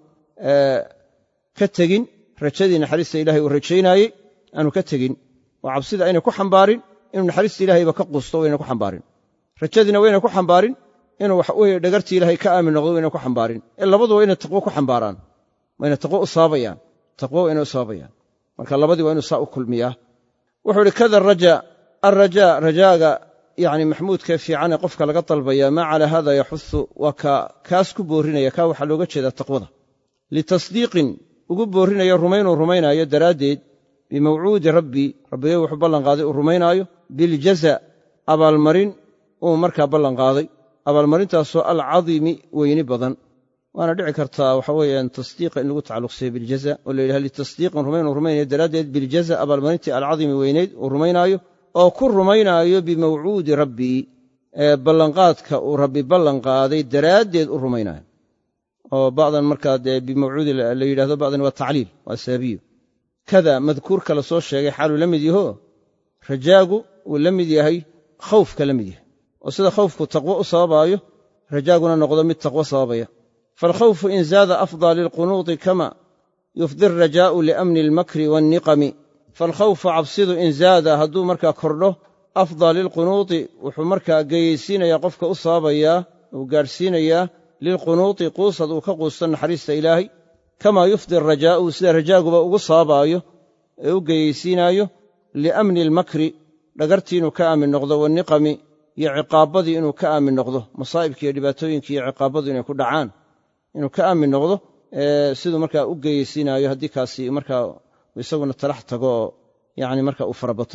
ka tegin rajadii naxariista ilahay uu rajaynaayey aanu ka tegin oo cabsida ayna ku xambaarin inuu naxariista ilahayba ka quusto wayna ku xambaarin rajadiina wayna ku xambaarin inuu waxa weeye dhagartii ilaahay ka aamin noqdo wayna ku xambaarin ee labadu waa inay taqwo ku xambaaraan wayna taqwo u sababayaan taqwo waa inay u sababayaan marka labadii waa inuu saa u kulmiyaa wuxuu idhi kada raja alrajaa rajaaga yacni maxmuudkee fiican ee qofka laga dalbayaa maa calaa hada yaxusu waa kaas ku boorrinaya kaa waxaa looga jeedaa taqwada litasdiiqin ugu boorrinaya rumaynuu rumaynaayo daraaddeed bimawcuudi rabbii rabbigay wuxuu ballanqaaday uu rumaynaayo biljaza abaalmarin uu markaa ballanqaaday abaalmarintaasoo alcadimi weyni badan waana dhici kartaa waxa weeyaan tasdiiqa in lagu tacalluqsayo biljaza oo la yidhaha litasdiiqin rumaynuu rumaynayo daraaddeed biljaza abaalmarintii alcadimi weynayd uu rumaynaayo oo ku rumaynaayo bimawcuudi rabbii ballanqaadka uu rabbi ballanqaaday daraaddeed u rumaynaayo oo bacdan markaa dee bimawcuudi la yidhahdo bacdan waa tacliil waa sababiyo kada madkuurka la soo sheegay xaaluu la mid yaho rajaagu uu la mid yahay khawfka la mid yahay oo sida khawfku taqwo u sababaayo rajaaguna noqdo mid taqwo sababaya faalkhawfu in zaada afdaa lilqunuuti kama yufdi arajaa'u liamni almakri waanniqami faalkhawfu cabsidu in zaada hadduu markaa kordho afdaa lilqunuuti wuxuu markaa geyaysiinayaa qofka u sababayaa uu gaadhsiinayaa lilqunuuti quusad uu ka quusto naxariista ilaahay kamaa yufdi arajaa'u sida rajaaguba ugu sababaayo ee u geyaysiinaayo liamni almakri dhagartii inuu ka aamin noqdo waanniqami iyo ciqaabbadii inuu ka aamin noqdo masaa'ibkii iyo dhibaatooyinkii iyo ciqaabbadu inay ku dhacaan inuu ka aamin noqdo siduu markaa u geyaysiinaayo haddii kaasi markaa isaguna talax tago oo yacni marka uu farabato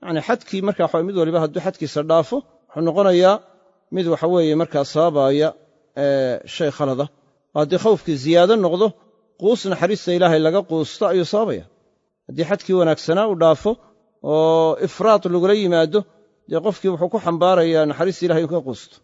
yacni xadkii markaa waxa mid waliba hadduu xadkiisa dhaafo wuxuu noqonayaa mid waxa weeye markaa sababaaya shay khalada oo haddii khawfkii ziyaado noqdo quus naxariista ilaahay laga quusto ayuu sababaya haddii xadkii wanaagsanaa uu dhaafo oo ifraad lagula yimaado dee qofkii wuxuu ku xambaarayaa naxariista ilahay inuu ka quusto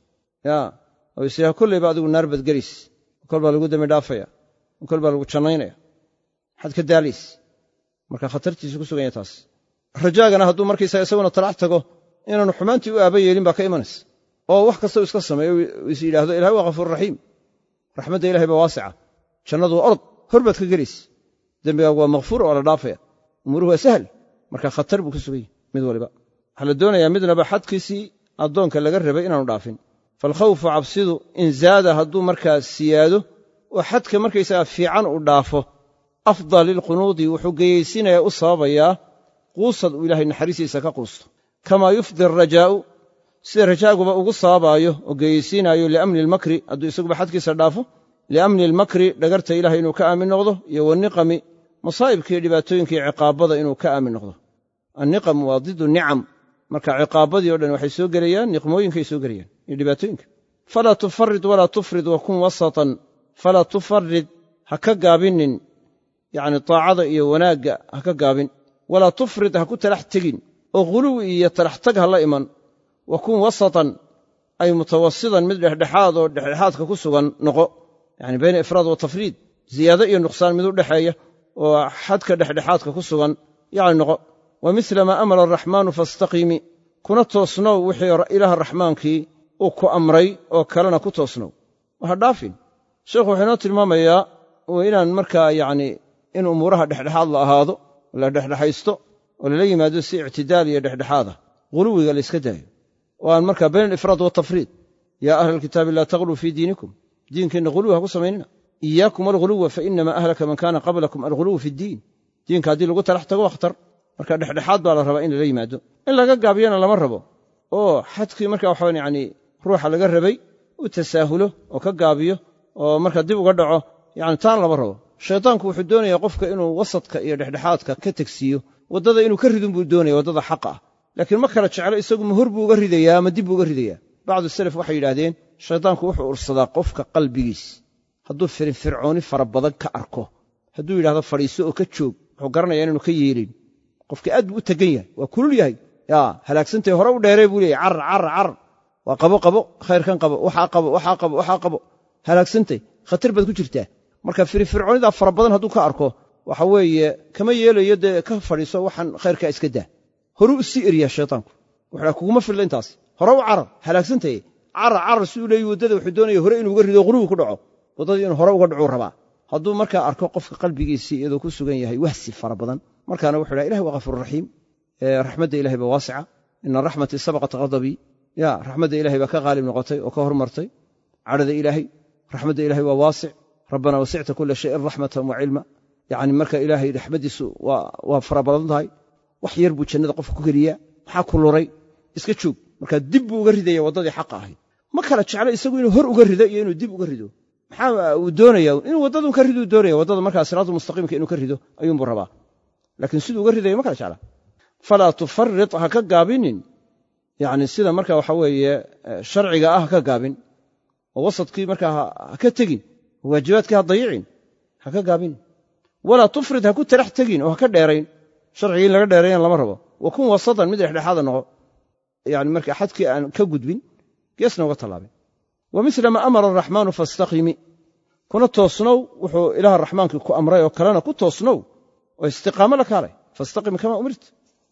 oo isyaha kollayba adigu naar badgelis kol baa lagu dembi dhaafaya kol baa lagu jannaynaya xad ka daalays marka khatartiisu ku sugan yahay taas rajaagana hadduu markaysaga isaguna talax tago inaanu xumaantii u aaba yeelin baa ka imanaysa oo wax kasta uu iska sameeyo is yidhaahdo ilahay waa ghafuur raxiim raxmadda ilahay baa waasica jannadu waa orod hor baad ka gelaysa dembigaagu waa makfuur oo la dhaafaya umuruhu waa sahal marka khatar buu ku sugan yahay mid waliba waxaa la doonayaa midnaba xadkiisii addoonka laga rabay inaanu dhaafin faalkhawfu cabsidu in zaada hadduu markaa siyaado oo xadka markaysagaa fiican u dhaafo afdal lilqunuudi wuxuu geyaysiinayaa u sababayaa quusad uu ilaahay naxariistiisa ka quusto kamaa yufdi arajaa'u sida rajaaguba ugu sababaayo oo geyaysiinaayo liamni almakri hadduu isaguba xadkiisa dhaafo liamni almakri dhagarta ilahay inuu ka aamin noqdo iyo waniqami masaa'ibka iyo dhibaatooyinka iyo ciqaabada inuu ka aamin noqdo anniqam waa didu nicam marka ciqaabadii o dhan waxay soo gelayaan niqmooyinkay soo gelayaan iyo dhibaatooyinka falaa tufarid walaa tufrid wakun wasatan falaa tufarid ha ka gaabinin yacni taacada iyo wanaagga ha ka gaabin walaa tufrid ha ku talax tegin oo ghuluwi iyo talax tag ha la iman wakun wasatan ay mutawasidan mid dhexdhexaad oo dhexdhexaadka ku sugan noqo yacni bayna ifraad wa tafriid ziyaado iyo nuqsaan mid u dhexeeya oo xadka dhexdhexaadka ku sugan yacni noqo wa mila maa amara araxmaanu faastaqimi kuna toosnow wixii ilaaha raxmaankii uu ku amray oo kalena ku toosnow waha dhaafin sheekhu wuxuu inoo tilmaamayaa inaan markaa yacni in umuuraha dhexdhexaad la ahaado la dhexdhexaysto oo lala yimaado si ictidaal iyo dhexdhexaada ghuluwiga la iska daayo oo aan markaa bayna alifraad waltafriid yaa ahla alkitaabi laa taghluu fii diinikum diinkiinna ghuluwi ha ku samaynina iyaakum alghuluwa fainamaa ahlaka man kaana qablakum alghuluwu fi ddiin diinka haddii lagu talax tago waa khatar marka dhexdhexaad baa la rabaa in lala yimaado in laga gaabiyana lama rabo oo xadkii marka waxaa yacni ruuxa laga rabay u tasaahulo oo ka gaabiyo oo marka dib uga dhaco yacni taan lama rabo shaydaanku wuxuu doonayaa qofka inuu wasadka iyo dhexdhexaadka ka tegsiiyo waddada inuu ka ridin buu doonaya waddada xaqa ah laakiin ma kala jeclo isagu ma hor buu uga ridayaa ama dib buu uga ridayaa bacdu salaf waxay yidhaahdeen shaydaanku wuxuu ursadaa qofka qalbigiis hadduu firfircooni fara badan ka arko hadduu yidhahdo fadhiiso oo ka joog wuxuu garanayaa inaanu ka yeelin qofkii aad buu u tegan yahay waa kulul yahay halaagsantay hore u dheeree buu leeyahy carar waa qabo khayrkan qabo waxaa qabo halaagsantay khatar baad ku jirtaa marka firfircoonidaa fara badan hadduu ka arko waxa weeye kama yeelayo dee ka fadhiiso waxaan khayrkaa iska daa horu u sii eriyaa shaytaanku wuxuu kuguma filla intaas hore u carar halaagsantaye carar siduu leeyahy waddada wuxuu doonaya hore inuu uga rido quluwi ku dhaco waddadii inuu hore uga dhacuu rabaa hadduu markaa arko qofka qalbigiisii iyadoo ku sugan yahay wahsi fara badan markaana wuxuu dhaha ilahi waa ghafuururaxiim raxmadda ilahay baa waasica ina raxmatii sabaqat ghadabii raxmadda ilahay baa ka qaalib noqotay oo ka hormartay cadhada ilaahay raxmadda ilahay waa waasic rabbanaa wasicta kula shayin raxmatan wa cilma yacni marka ilaahay raxmaddiisu waa fara badan tahay wax yar buu jannada qofka ku geliyaa maxaa ku luray iska joog markaa dib buu uga ridaya waddadii xaqa ahayd ma kala jeclo isagu inuu hor uga rido iyo inuu dib uga rido maxaa uu doonaya inuu waddadun ka riduu doonaya waddada markaa siraatu mustaqiimka inuu ka rido ayuunbuu rabaa laakiin siduu uga ridayo ma kala jecla falaa tufarid ha ka gaabinin yacni sida marka waxa weeye sharciga ah ha ka gaabin oo wasadkii markaa ha ka tegin waajibaadkii ha dayicin ha ka gaabinin walaa tufrid ha ku talax tegin oo ha ka dheerayn sharcigii in laga dheerayan lama rabo wa kun wasadan mid dhexdhexaada noqo yani marka xadkii aan ka gudbin geesna uga tallaabin wa mila maa amara araxmaanu faastaqimi kuna toosnow wuxuu ilaaha raxmaankii ku amray oo kalena ku toosnow oo istiqaamo la kaalay faastaqim kamaa umirta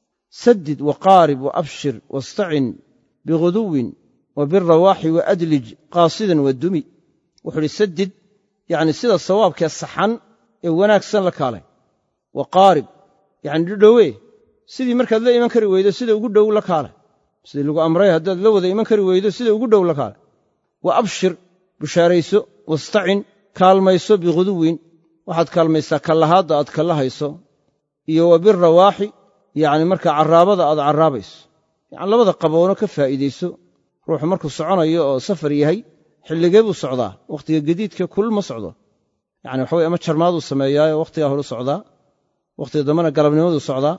sadid waqaarib waabshir wastacin biguduwin wa birawaaxi waadlij qaasidan wadumi wuxuu uhi sadid yani sida sawaabkee saxan ee wanaagsan la kaalay waqaarib yani dhidhowe sidii markaad la iman kari weydo sida ugu dhow la kaalay sidii lagu amray haddaad la wada iman kari weydo sida ugu dhow la kaalay wa abshir bushaarayso wastacin kaalmayso biguduwin waxaad kaalmaysaa kallahaadda aad kallahayso iyo wa birawaaxi yacni markaa carraabada aad carraabayso yacni labada qaboono ka faa'iidayso ruuxu markuu soconayo oo safar yahay xilligee buu socdaa wakhtiga gediidka kulul ma socdo yacni waxa weye ama jarmaaduu sameeyaayo wakhtigaa horu socdaa wakhtiga dambena galabnimaduu socdaa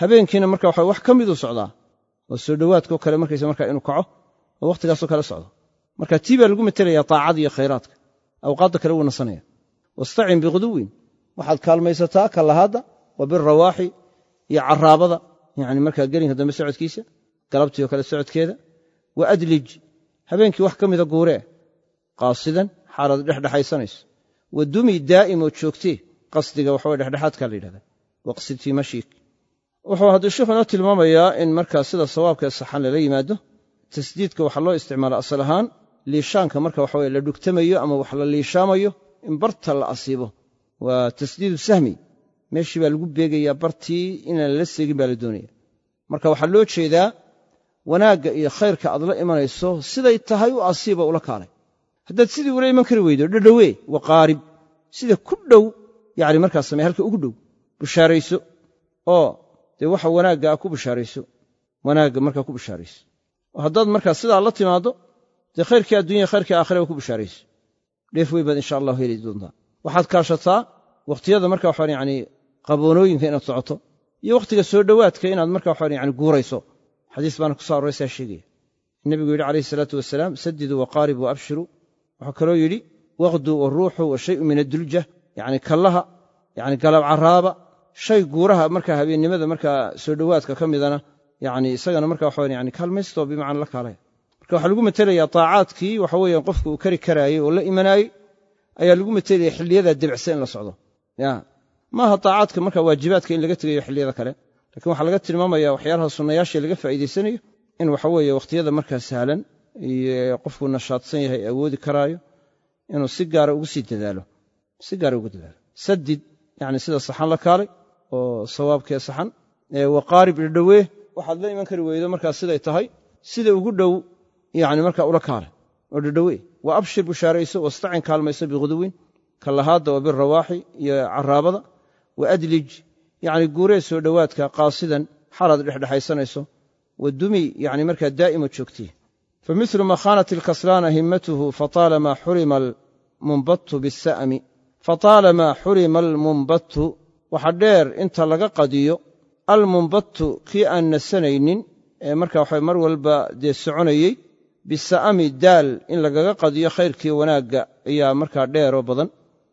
habeenkiina marka waxa wax ka miduu socdaa oo soo dhowaadkoo kale markaysa markaa inuu kaco oo wakhtigaasoo kale socdo marka tii baa lagu matelayaa taacada iyo khayraadka awqaadda kale wuu nasanaya wastacin biguduwin waxaad kaalmaysataa kallahaadda wa birrawaaxi iyo carraabada yacni markaa gelinka dambe socodkiisa galabtii oo kale socodkeeda wa adlij habeenkii wax ka mida guuree qaasidan xaalaad dhexdhexaysanayso wa dumi daa'im oo joogtee qasdiga waxaway dhexdhexaadkaa la yidhahdaa waqsid fii mashiik wuxuu hadduu sheikhu inoo tilmaamayaa in markaa sida sawaabka ee saxan lala yimaado tasdiidka waxaa loo isticmaala asal ahaan liishaanka marka waxaweye la dhugtamayo ama wax la liishaamayo in barta la asiibo waa tasdiidu sahmi meeshii baa lagu beegayaa bartii inaan lala seegin baa la doonaya marka waxaa loo jeedaa wanaagga iyo khayrka aad la imanayso siday tahay u asiiba ula kaalay haddaad sidii ula iman kari weydo dhadhowee waqaarib sida ku dhow yacni markaa samee halka ugu dhow bushaarayso oo dee waxa wanaagga ku bushaarayso wanaagga markaa ku bushaarayso oo haddaad markaa sidaa la timaaddo dee khayrkii adduunya khayrkii aakhiraba ku bushaarayso dheef wey baad insha allahu heli doontaa waxaad kaashataa wakhtiyada marka waxaan yacni qaboonooyinka inaad socoto iyo wakhtiga soo dhowaadka inaad marka waxaan yacni guurayso xadiis baana ku soo aroraysaa sheegaya nebigu yidhi calayhi salaatu wasalaam sadiduu waqaaribuu abshiruu wuxuu kaloo yidhi waqduu waruuxu wa shay'un min addulja yacni kallaha yacni galab carraaba shay guuraha markaa habeennimada markaa soo dhowaadka ka midana yacni isagana marka waxaan yacni kaalmaystoo bimacna la kaalaya marka waxaa lagu matelayaa taacaadkii waxa weeyaan qofku uu kari karaayey oo la imanaayey ayaa lagu matelaya xilliyadaa debicsan in la socdo ya maaha taacaadka marka waajibaadka in laga tegayo xilliyada kale lakiin waxaa laga tilmaamaya waxyaalaha sunnayaasha laga faa'iidaysanayo in waxa weeye wakhtiyada markaa sahlan iyo qofku nashaadsan yahay awoodi karaayo inuu si gaara ugu sii dadaalo si gaara ugu dadaalo sadid yacni sida saxan la kaalay oo sawaabkee saxan waqaarib dhadhowee waxaad la iman kari weydo markaa siday tahay sida ugu dhow yacni markaa ula kaalay oo dhadhowee wa abshir bushaarayso wastacin kaalmayso biguduwin kallahaadda wa birrawaaxi iyo carraabada wa adlij yacni guuree soo dhowaadka qaasidan xalaad dhexdhexaysanayso wa dumi yacni markaa daa'ima joogtiye familu ma khaanat ilkaslaana himmatuhu fataalamaa xurima almunbattu bisa'mi fataalamaa xurima almunbattu waxa dheer inta laga qadiyo almunbattu kii aan nasanaynin ee marka waxa mar walba dee soconayey bisa'ami daal in lagaga qadiyo khayrkii wanaagga ayaa markaa dheeroo badan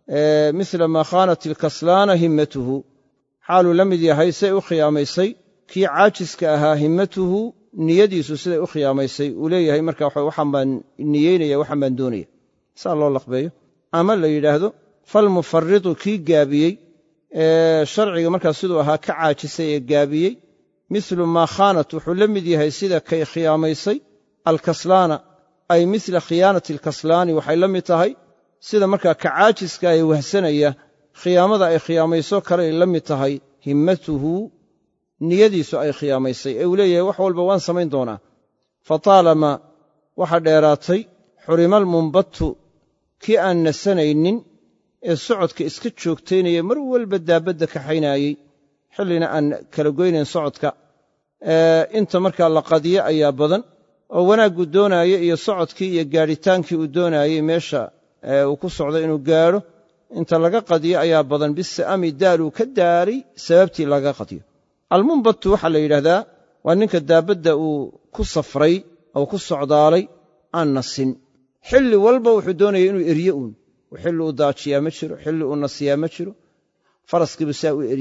mila maa khaanat ilkaslaana himmatuhu xaaluu la mid yahay say u khiyaamaysay kii caajiska ahaa himmatuhu niyadiisu siday u khiyaamaysay uu leeyahay marka waxaan baan niyeynaya waxaan baan doonaya saa loo laqbeeyo ama la yidhaahdo falmufaritu kii gaabiyey sharciga markaa siduu ahaa ka caajisay ee gaabiyey milu maa khaanat wuxuu la mid yahay sida kay khiyaamaysay alkaslaana ay mila khiyaanati alkaslaani waxay la mid tahay sida markaa ka caajiska ee wahsanaya khiyaamada ay khiyaamayso kale ay la mid tahay himmatuhu niyadiisu ay khiyaamaysay ee uu leeyahay wax walba waan samayn doonaa fataalama waxa dheeraatay xurimalmunbattu kii aan nasanaynin ee socodka iska joogtaynaya mar walba daabadda kaxaynaayey xillina aan kala goynayn socodka inta markaa la qadiye ayaa badan oo wanaaggu doonaaye iyo socodkii iyo gaadhitaankii uu doonaayey meesha uu ku socdo inuu gaadho inta laga qadiyo ayaa badan bisa'ami daaluu ka daaray sababtii laga qadiyo almunbattu waxaa la yidhaahdaa waa ninka daabadda uu ku safray oo ku socdaalay aan nasin xilli walba wuxuu doonaya inuu eriye uun xilli uu daajiyaa ma jiro xilli uu nasiyaa ma jiro faraskiibu saa u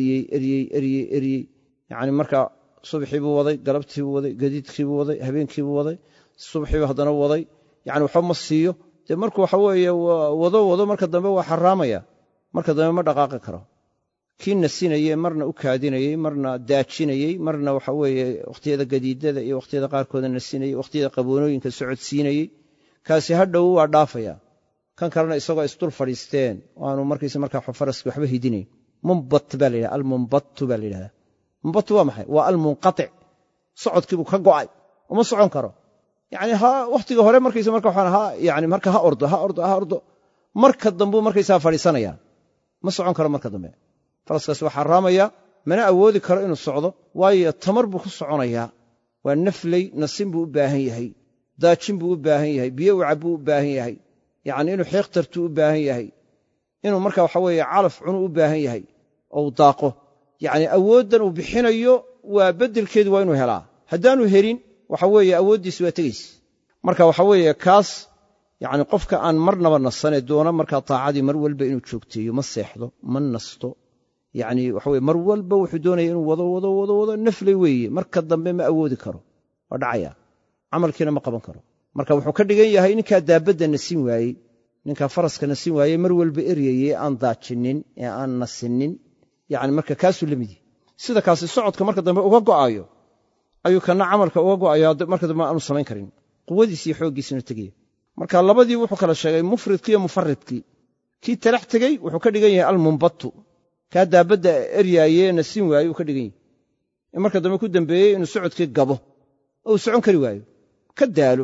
eriyey yacni markaa subxii buu waday galabtii buu waday gadiidkii buu waday habeenkii buu waday subxiibu haddana waday yacni waxba ma siiyo dee markuu waxa weeye wado marka dambe waa xaraamaya marka dambe ma dhaqaaqi karo kii nasinayey marna u kaadinayey marna daajinayey marna waxa weeye wakhtiyada gadiidada iyo wakhtiyada qaarkooda nasinayey wakhtiyada qaboonooyinka socodsiinayey kaasi hadhow waa dhaafaya kan kalena isagoo isdul fadhiisteen aanu markiisa markaa faraskii waxba hidinayn munbat baa la yidhahda almunbattu baa la yidhahdaa munbattu waa maxay waa almunqatic socodkiibuu ka go'ay uma socon karo yacni wakhtiga hore markaysa marka waxaan yani marka ha ordo marka dambuu markaysaa fadhiisanaya ma socon karo marka dambe faraskaasi waa xaraamaya mana awoodi karo inuu socdo waayo tamar buu ku soconayaa waa nafley nasin buu u baahan yahay daajin buu u baahan yahay biyo wacab buu u baahan yahay yacni inuu xiiqtartuu u baahan yahay inuu marka waxa weeye calaf cunu u baahan yahay ou daaqo yacni awooddan uu bixinayo waa beddelkeedu waa inuu helaa haddaanu helin waxa weeye awooddiisi waa tegaysa marka waxa weeye kaas yacni qofka aan marnaba nasanee doona markaa taacadii mar walba inuu joogteeyo ma seexdo ma nasto yacni waxa weye mar walba wuxuu doonaya inuu wado naflay weeye marka dambe ma awoodi karo waa dhacaya camalkiina ma qaban karo marka wuxuu ka dhigan yahay ninkaa daabadda nasin waayey ninkaa faraska nasin waayey mar walba eryayey aan daajinin ee aan nasinin yacni marka kaasuu la mid yahay sida kaasi socodka marka dambe uga go'ayo ayuu kana camalka uga go'ayo marka dambe aanu samayn karin quwadiisii xooggiisina tegaya marka labadii wuxuu kala sheegay mufridkii iyo mufarridkii kii talax tegey wuxuu ka dhigan yahay almunbatu kaa daabadda eryaayee nasin waayey uu ka dhigan yahay in marka dambe ku dambeeyey inuu socodkii gabo oo uu socon kari waayo ka daalo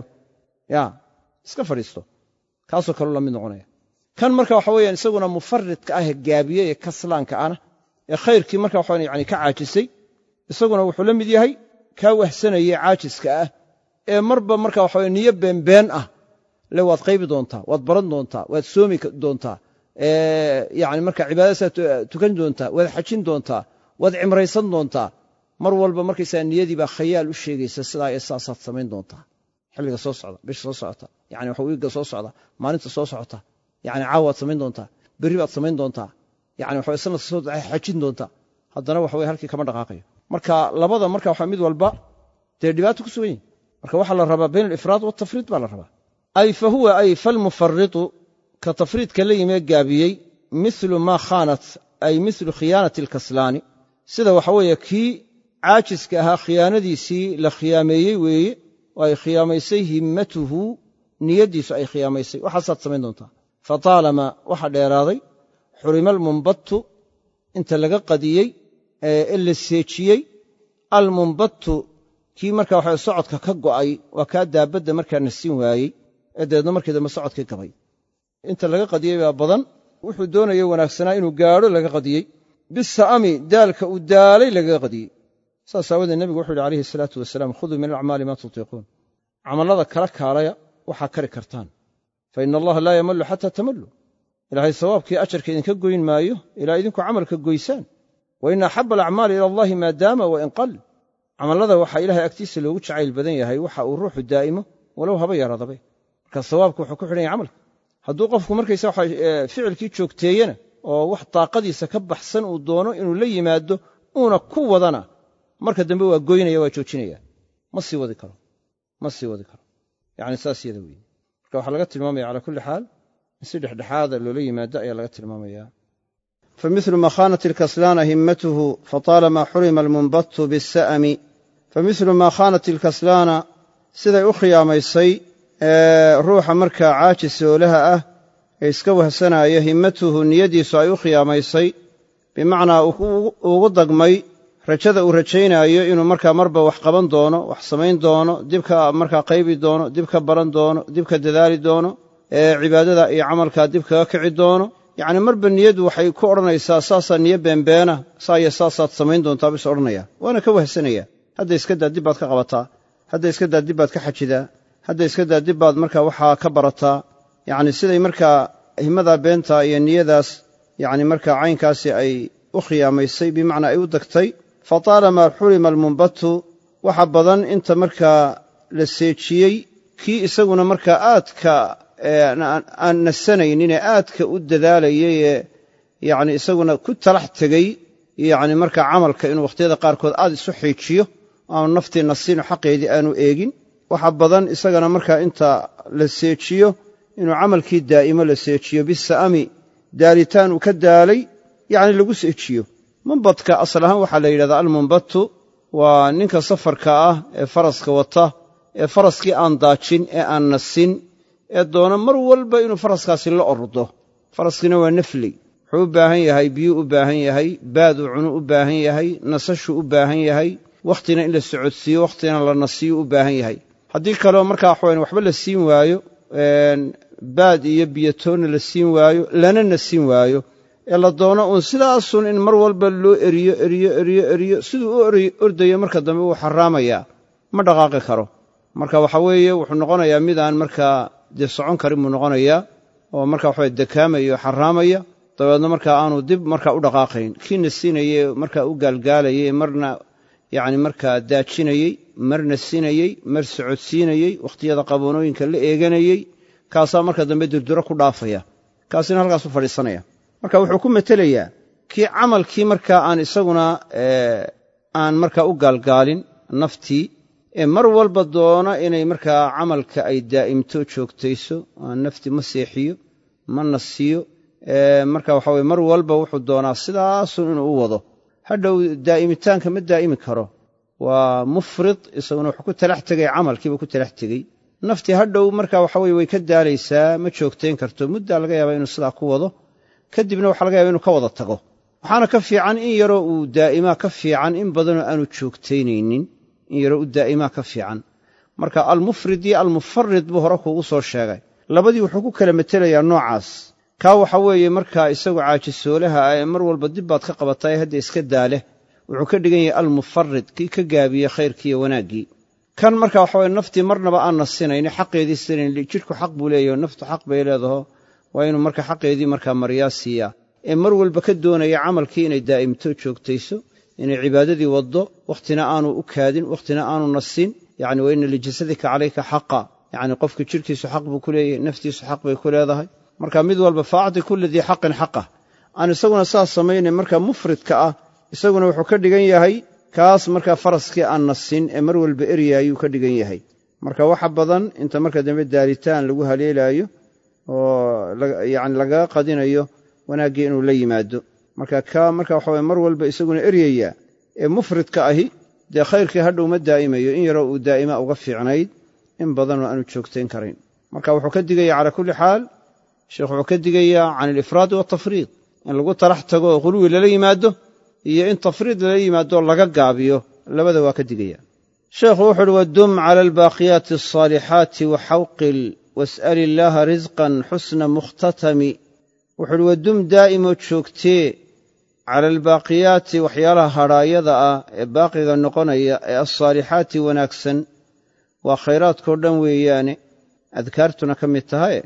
iska fadhiisto kaasoo kaleu la mid noqonaya kan marka waxa weeyaan isaguna mufarridka ah ee gaabiye ee kaslaanka ana ee khayrkii marka waxaan yani ka caajisay isaguna wuxuu la mid yahay kaa wahsanayee caajiska ah ee marba marka waxa weye niyo beenbeen ah le waad qaybi doontaa waad baran doontaa waad soomi doontaa yani marka cibaadadasaad tukan doontaa waad xajin doontaa waad cimraysan doontaa mar walba markaysaa niyadii baa khayaal u sheegaysa sidaa ee saasaad samayn doontaa xilliga soo socda bisha soo socota yani waxa wiigga soo socda maalinta soo socota yani caawaad samayn doontaa berri baad samayn doontaa yani waxa sanadka soo xajin doontaa haddana waxa weye halkii kama dhaqaaqayo marka labada marka waxa mid walba dee dhibaato ku sugan yahi marka waxaa la rabaa bayn alifraad waltafriid baa la rabaa ay fa huwa ay falmufaritu ka tafriidka la yimee gaabiyey milu maa khaanat ay milu khiyaanati alkaslaani sida waxa weeye kii caajiska ahaa khiyaanadiisii la khiyaameeyey weeye oo ay khiyaamaysay himmatuhu niyaddiisu ay khiyaamaysay waxaasaad samayn doontaa fataalama waxa dheeraaday xurima almunbatu inta laga qadiyey ee la seejiyey almunbatu kii markaa waxa socodka ka go'ay waa kaa daabadda markaa nasin waayey ee dabeedna markii dambe socodkii gabay inta laga qadiyey baa badan wuxuu doonaya wanaagsanaa inuu gaadho laga qadiyey bisa'ami daalka uu daalay lagaga qadiyey saas aawadeed nebigu wuxuu yidhi calayhi salaatu wasalaam khuduu min alacmaali maa tutiiquun camallada kala kaalaya waxaa kari kartaan fa ina allaha laa yamallu xataa tamallu ilaahay sawaabkii ajarka idinka goyn maayo ilaa idinku camalka goysaan wa ina axabba alacmaali ila allahi maa daama wa in qal camallada waxaa ilaahay agtiisa loogu jacayl badan yahay waxa uu ruuxu daa'imo walow haba yaraadabe marka sawaabku wuxuu ku xidhan yahay camalka hadduu qofku markaysa waxa ficilkii joogteeyena oo wax daaqadiisa ka baxsan uu doono inuu la yimaado uuna ku wadana marka dambe waa goynaya waa joojinaya ma sii wadi karo yani saas yada weeye marka waxaa laga tilmaamaya calaa kulli xaal in si dhexdhexaada loola yimaado ayaa laga tilmaamaya familu ma khaanat ilkaslaana himmatuhu fataalama xurima almunbatu bisa'ami familu maa khaanat ilkaslaana siday u khiyaamaysay ruuxa markaa caajisoolaha ah ee iska wahsanaya himmatuhu niyadiisu ay u khiyaamaysay bimacnaa ugu dagmay rajada uu rajaynaayo inuu markaa marba wax qaban doono wax samayn doono dibka markaa qaybi doono dibka baran doono dibka dadaali doono cibaadada iyo camalkaa dib kaga kici doono yacni marba niyaddu waxay ku odhanaysaa saasaa niyo beenbeena saa iyo saasaad samayn doontaa bis odhanaya waana ka wahsanaya hadda iska daa dib baad ka qabataa hadda iska daa dib baad ka xajidaa hadda iska daa dib baad markaa waxaa ka barataa yacni siday markaa himmadaa beenta iyo niyadaas yacni markaa caynkaasi ay u khiyaamaysay bimacnaa ay u dagtay fataalama xurima almunbatu waxa badan inta markaa la seejiyey kii isaguna markaa aadka aan nasanayninee aadka u dadaalayay ee yacni isaguna ku talax tegey yacni markaa camalka inuu wakhtiyada qaarkood aad isu xiijiyo aanu naftii nasino xaqeedii aanu eegin waxa badan isagana markaa inta la seejiyo inuu camalkii daa'imo la seejiyo bisa'ami daalitaan uu ka daalay yacni lagu seejiyo munbadka asal ahaan waxaa la yidhahdaa almunbatu waa ninka safarka ah ee faraska wata ee faraskii aan daajin ee aan nasin ee doona mar walba inuu faraskaasi la ordo faraskiina waa nafli wuxuu u baahan yahay biyuu u baahan yahay baaduu cunu u baahan yahay nasashuu u baahan yahay wakhtina in la socodsiiyo wakhtina la nasiyo u baahan yahay haddii kaleo markaa waxba la siin waayo baad iyo biyatoonna la siin waayo lana nasin waayo ee la doono uun sidaasun in mar walba loo eriyo siduu u ordayo marka dambe uu xaraamayaa ma dhaqaaqi karo marka waxa weeye wuxuu noqonayaa midaan markaa dee socon karin buu noqonayaa oo marka waxawe dekaamaya oo xaraamaya dabeedna markaa aanu dib markaa u dhaqaaqayn kiina siinaye markaa u gaalgaalayay marna yacni markaa daajinayey marna sinayey mar socodsiinayey wakhtiyada qaboonooyinka la eeganayey kaasaa marka dambe durduro ku dhaafaya kaasina halkaas u fadhiisanaya marka wuxuu ku metelayaa kii camalkii markaa aan isaguna aan markaa u gaalgaalin naftii ee mar walba doona inay markaa camalka ay daa'imto joogtayso aan nafti ma seexiyo ma nasiyo marka waxa weye mar walba wuxuu doonaa sidaasun inuu u wado hadhow daa'imitaanka ma daa'imi karo waa mufrid isaguna wuxuu ku talax tegay camalkiiba ku talax tegey naftii hadhow marka waxa weye way ka daalaysaa ma joogtayn karto muddaa laga yaabaa inuu sidaa ku wado kadibna waxaa laga yaaba inuu ka wada tago waxaana ka fiican in yaroo uu daa'imaa ka fiican in badanoo aanu joogtaynaynin in yaroo u daa'imaa ka fiican marka almufrid iyo almufarid buu hore kuugu soo sheegay labadii wuxuu ku kala metelayaa noocaas kaa waxa weeye markaa isagu caajisoolaha ah ee mar walba dib baad ka qabatay hadda iska daaleh wuxuu ka dhigan yahay almufarid kii ka gaabiye khayrkiiyo wanaaggii kan marka waxa weye naftii marnaba aan nasinayni xaqeedii sinayn jidhku xaq buu leeyaho naftu xaq bay leedaho waa inuu marka xaqeedii markaa maryaa siiyaa ee mar walba ka doonaya camalkii inay daa'imto joogtayso inay cibaadadii waddo wakhtina aanu u kaadin wakhtina aanu nasin yacni wa inna lijasadika calayka xaqa yacni qofka jidhkiisu xaq buu ku leeyahay naftiisu xaq bay ku leedahay marka mid walba faacti kulli dii xaqin xaqah aan isaguna saas samaynayn marka mufridka ah isaguna wuxuu ka dhigan yahay kaas markaa faraskii aan nasin ee mar walba eryaayuu ka dhigan yahay marka waxa badan inta marka dambe daalitaan lagu haleelaayo oo yacni lagaga qadinayo wanaaggii inuu la yimaado marka kaa marka waxa weye mar walba isaguna eryayaa ee mufridka ahi dee khayrkii hadhow ma daa'imayo in yaroo uu daa'ima uga fiicnayd in badanoo aanu joogtayn karayn marka wuxuu ka digayaa calaa kulli xaal sheekh wuxuu ka digayaa can alifraadi waaltafriid in lagu talax tago oo quluwi lala yimaado iyo in tafriid lala yimaado laga gaabiyo labada waa ka digaya sheekhu wuxu uhi wadum cala albaaqiyaati alsaalixaati waxawqil was'al illaaha risqan xusna mukhtatami wuxu uhi wadum daa'imoo joogtee cala albaaqiyaati waxyaalaha hadhaayada ah ee baaqiga noqonaya ee alsaalixaati wanaagsan waa khayraadkao dhan weeyaane adkaartuna ka mid tahaye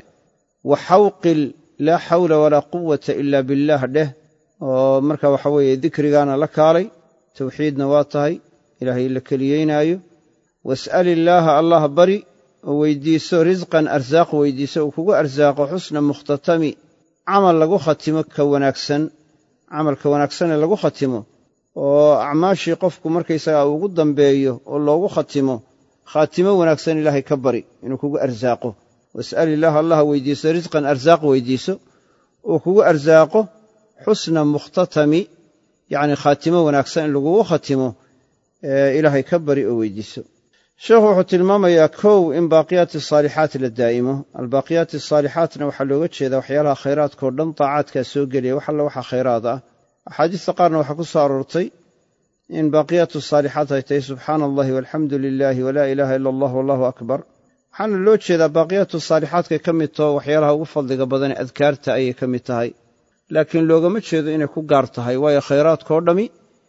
waxawqil laa xawla walaa quwata ila billaah dheh oo marka waxa weeye dikrigaana la kaalay tawxiidna waa tahay ilaahay la keliyeynaayo was'al illaaha allah bari oo weyddiiso risqan arsaaq weyddiiso uu kugu arsaaqo xusna mukhtatami camal lagu khatimo ka wanaagsan camalka wanaagsanee lagu khatimo oo acmaashii qofku markaysagaa ugu dambeeyo oo loogu khatimo khaatimo wanaagsan ilaahay ka bari inuu kugu arsaaqo was'al illaaha allah weyddiiso risqan arsaaq weyddiiso uu kugu arsaaqo xusna mukhtatami yacni khaatimo wanaagsan in lagugu khatimo ilaahay ka bari oo weyddiiso sheekhu wuxuu tilmaamayaa kow in baaqiyaati asaalixaat la daa'imo albaaqiyaati asaalixaatna waxaa looga jeedaa waxyaalaha khayraadkao dhan taacaadkaa soo gelaya wax alla waxa khayraad ah axaadiista qaarna waxaa ku soo aroortay in baaqiyaatu asaalixaat ay tahay subxaana allahi walxamdu lilaahi walaa ilaaha ila allah wallahu akbar waxaana loo jeedaa baaqiyaatu asaalixaadkay ka mid taho waxyaalaha ugu fadliga badanee adkaarta ayay ka mid tahay laakiin loogama jeedo inay ku gaar tahay waayo khayraadkao dhammi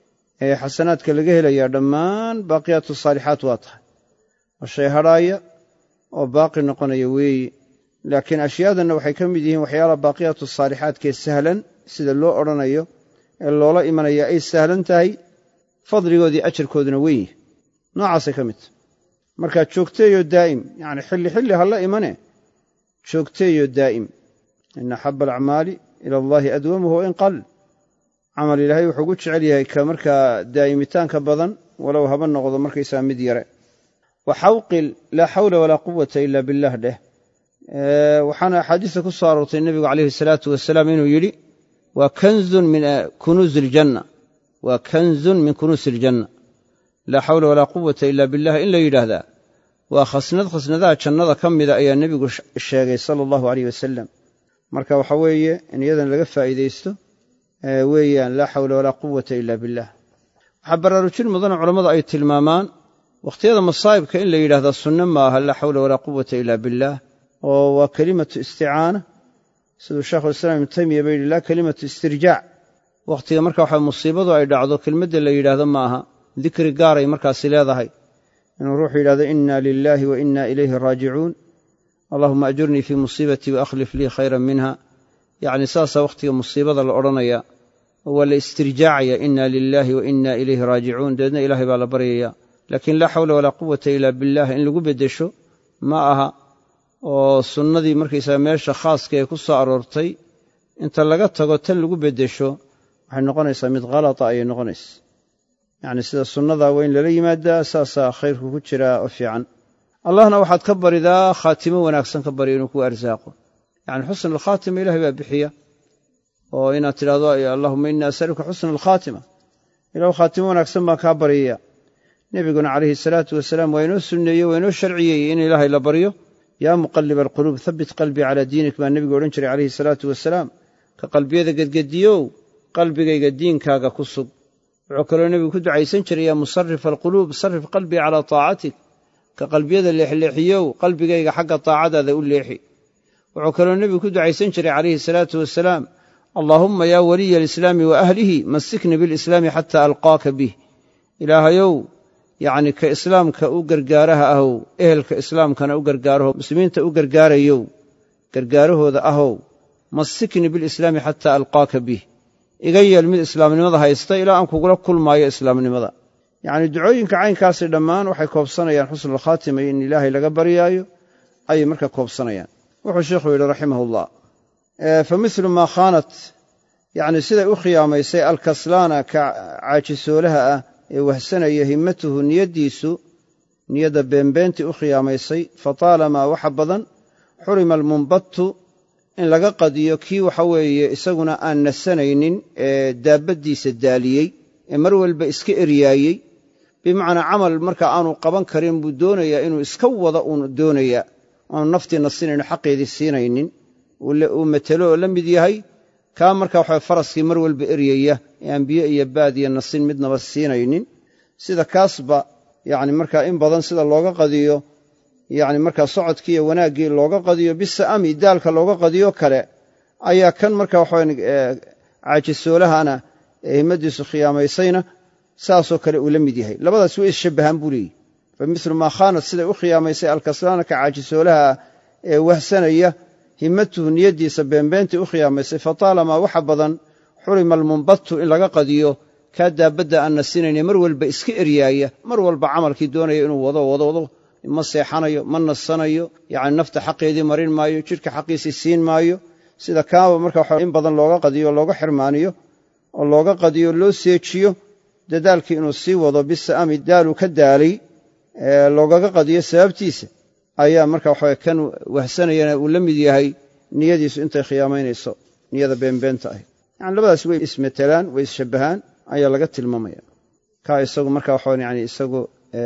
ee xasanaadka laga helayaa dhammaan baaqiyaatu asaalixaat waa tahay waa shay hadhaaya oo baaqi noqonaya weeye laakiin ashyaadanna waxay ka mid yihiin waxyaalaha baaqiyaatu asaalixaadkee sahlan sida loo odhanayo ee loola imanaya ay sahlan tahay fadligoodii ajarkooduna weyn yahay noocaasay ka mid tahay markaa joogteeyoo daa'im yacni xilli ha la imane joogteeyoo daa'im ina axabba alacmaali ila allaahi adwamuhu wain qal camal ilaahay wuxuu ugu jecel yahay ka markaa daa'imitaanka badan walow haba noqdo markaysaa mid yare waxawqil laa xawla walaa quwata ila billaah dheh waxaana axaadiista ku soo aroortay nebigu calayhi salaatu wasalaam inuu yidhi waa kanzun min kunuuzi iljanna waa kanzun min kunuusi iljanna laa xawla walaa quwata ila billah in la yidhaahdaa waa khasnadaha jannada ka mida ayaa nebigu sheegay sala allahu alayh wasalam marka waxa weeye in iyadan laga faa'iidaysto weeyaan laa xawla walaa quwata ila billah waxaa baraarujin mudana culammadu ay tilmaamaan wakhtiyada masaa'ibka in la yidhahdaa sunno ma aha laa xawla walaa quwata ila billaah oo waa kelimatu isticaana siduu sheekhulislaam ibnu taymiya ba yidhi laa kelimatu istirjaac wakhtiga marka waxa musiibadu ay dhacdo kelmadda la yidhaahdo ma aha dikri gaaray markaasi leedahay inuu ruuxu yidhahdo inna lilaahi wa inna ilayhi raajicuun allahuma ajurnii fii musiibatii wa akhlif lii khayran minha yacni saasaa wakhtiga musiibada la odhanayaa waa la istirjaacaya inna lilaahi wa inna ilayhi raajicuun dabeedna ilaahay baa la baryaya laakiin laa xawla walaa quwata ilaa billaah in lagu beddesho ma aha oo sunnadii markaysaga meesha khaaska ee ku soo aroortay inta laga tago tan lagu beddesho waxay noqonaysaa mid khalata ayay noqonaysa yacni sida sunnadaa waa in lala yimaadaa saasaa khayrku ku jiraa oo fiican allahna waxaad ka baridaa khaatimo wanaagsan ka bari inuu ku arsaaqo yacni xusn alkhaatima ilahay baa bixiya oo inaad tidhahdo allahuma innii as'aluka xusna alkhaatima ilahu khaatimo wanaagsan baan kaa baryaya nebiguna calayhi salaatu wasalaam waa inoo sunneeyey waa inoo sharciyeeyey in ilaahay la baryo yaa muqalliba alquluub habbit qalbii calaa diinik baa nebigu odhan jiray calayhi salaatu wasalaam ka qalbiyada gedgediyow qalbigayga diinkaaga ku sug wuxuu kaloo nebigu ku ducaysan jiray yaa musarifa alquluub sarif qalbii calaa taacatik ka qalbiyada leexleexiyow qalbigayga xagga taacadaada u leexi wuxuu kaloo nebigu ku ducaysan jiray calayhi salaatu wasalaam allaahumma yaa waliya alislaami wa ahlihi massikni bilislaami xataa alqaaka bih ilaahayow yacni ka islaamka u gargaaraha ahow ehelka islaamkana u gargaarahow muslimiinta u gargaarayow gargaarahooda ahow massikni bilislaami xataa alqaaka bih iga yeel mid islaamnimada haysta ilaa aan kugula kulmaayo islaamnimada yacni ducooyinka caynkaasi dhammaan waxay koobsanayaan xusnulkhaatima in ilaahay laga baryaayo ayay markaa koobsanayaan wuxuu sheikhu yidhi raximahullah fa milu maa khaanat yacni siday u khiyaamaysay alkaslaana ka caajisoolaha ah ee wahsanaya himmatuhu niyaddiisu niyadda beenbeentii u khiyaamaysay fataalamaa waxa badan xurima almunbattu in laga qadiyo kii waxa weeye isaguna aan nasanaynin ee daabbaddiisa daaliyey ee mar walba iska eryaayey bimacnaa camal marka aanu qaban karin buu doonayaa inuu iska wada uun doonayaa aanu naftii nasinayno xaqeedii siinaynin uu matelo oo la mid yahay kaa marka waxa faraskii mar walba eryaya ee aan biyo iyo baad iyo nasin midnaba siinaynin sida kaasba yacni markaa in badan sida looga qadiyo yacni markaa socodkii iyo wanaaggii looga qadiyo bisa'ami daalka looga qadiyo kale ayaa kan marka waxaweyn caajisoolahana ee himmaddiisu khiyaamaysayna saasoo kale uu la mid yahay labadaas way isshabbahaan buu leeyihi fa milu maa khaanat siday u khiyaamaysay alkaslaana ka caajisoolaha ee wahsanaya himmatuhu niyaddiisa beenbeentii u khiyaamaysay fataalamaa waxa badan xurima almunbattu in laga qadiyo kaa daabbadda aan nasinayne mar walba iska eryaaya mar walba camalkii doonaya inuu wado ma seexanayo ma nasanayo yacni nafta xaqeedii marin maayo jidhka xaqiisii siin maayo sida kaaba marka waxa in badan looga qadiyo looga xirmaaniyo oo looga qadiyo loo seejiyo dadaalkii inuu sii wado bisa'ami daaluu ka daalay loogaga qadiyo sababtiisa ayaa marka waxa kan wahsanayana uu la mid yahay niyadiisu intay khiyaamaynayso niyada beenbeenta ahi yani labadaas way ismetelaan way isshabbahaan ayaa laga tilmaamaya kaa isagu marka waxa yani isagu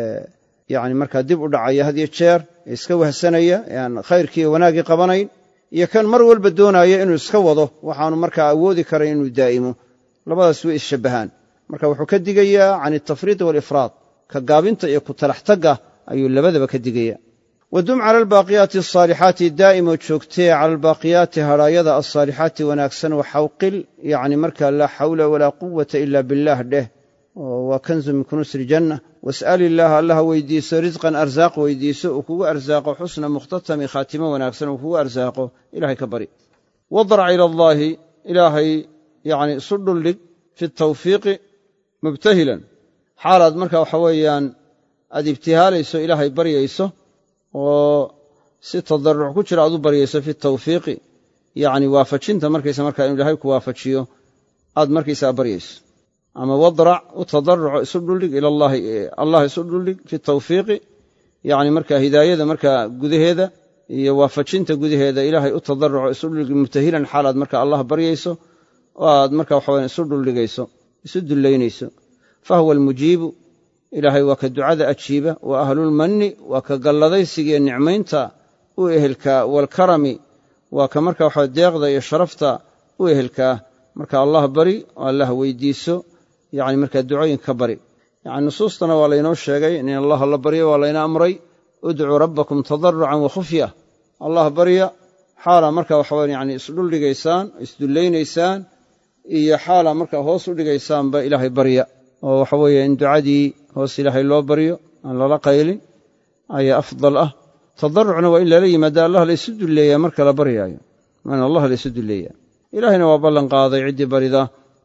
yacni markaa dib u dhacaya had iyo jeer ee iska wahsanaya ee aan khayrkiiyo wanaaggii qabanayn iyo kan mar walba doonaya inuu iska wado waxaanu markaa awoodi karayn inuu daa'imo labadaas way isshabbahaan marka wuxuu ka digayaa can altafriid waalifraad ka gaabinta iyo ku talax tagga ayuu labadaba ka digaya wadum cala albaaqiyaati alsaalixaati daa'imoo joogtee cala albaaqiyaati hadhaayada alsaalixaati wanaagsan waxawqil yacni markaa laa xawla walaa quwata ila billaah dheh waa kanzu min kunuusi iljanna was'al illaaha allaha weydiiso risqan arsaaq weydiiso uu kugu arsaaqo xusna mukhtatami khaatimo wanaagsan uu kugu arsaaqo ilahay ka bari wadrac ila allaahi ilaahay yacni isu dhuldhig fi tawfiiqi mubtahilan xaalaad marka waxa weeyaan aad ibtihaalayso ilaahay baryayso oo si tadarruc ku jira aad u baryayso fi tawfiiqi yacni waafajinta markaysa markaa inu ilaahay ku waafajiyo aad markaysaa baryayso ama wadrac u tadarruco isu dhuldhig ila allahi allah isu dhuldhig fi tawfiiqi yacni markaa hidaayada markaa gudaheeda iyo waafajinta gudaheeda ilaahay u tadarruco isu dhuldhig mubtahilan xaalaad marka allah baryayso oo aad marka waxa wayaan isu dhuldhigayso isu dullaynayso fahuwa almujiibu ilaahay waa ka ducada ajiiba wa ahlulmanni waa ka galladaysigiiyo nicmaynta u ehelkaa waalkarami waa ka marka waxa deeqda iyo sharafta u ehelkaa marka allah bari oo allah weydiiso yacni markaa ducooyinka ka bari yacni nusuustana waa laynoo sheegay in allaha la baryo waa layna amray udcuu rabbakum tadarrucan wa khufya allah barya xaala marka waxa wayaan yacni isdhuldhigaysaan isdullaynaysaan iyo xaala markaa hoos u dhigaysaanba ilaahay barya oo waxa weeye in ducadii hoos ilaahay loo baryo aan lala qaylin ayaa afdal ah tadarrucna waa in lala yimaada allah laysu dulleeyaa marka la baryaayo waa in allah laysu dulleeyaa ilaahayna waa ballan qaaday ciddii barida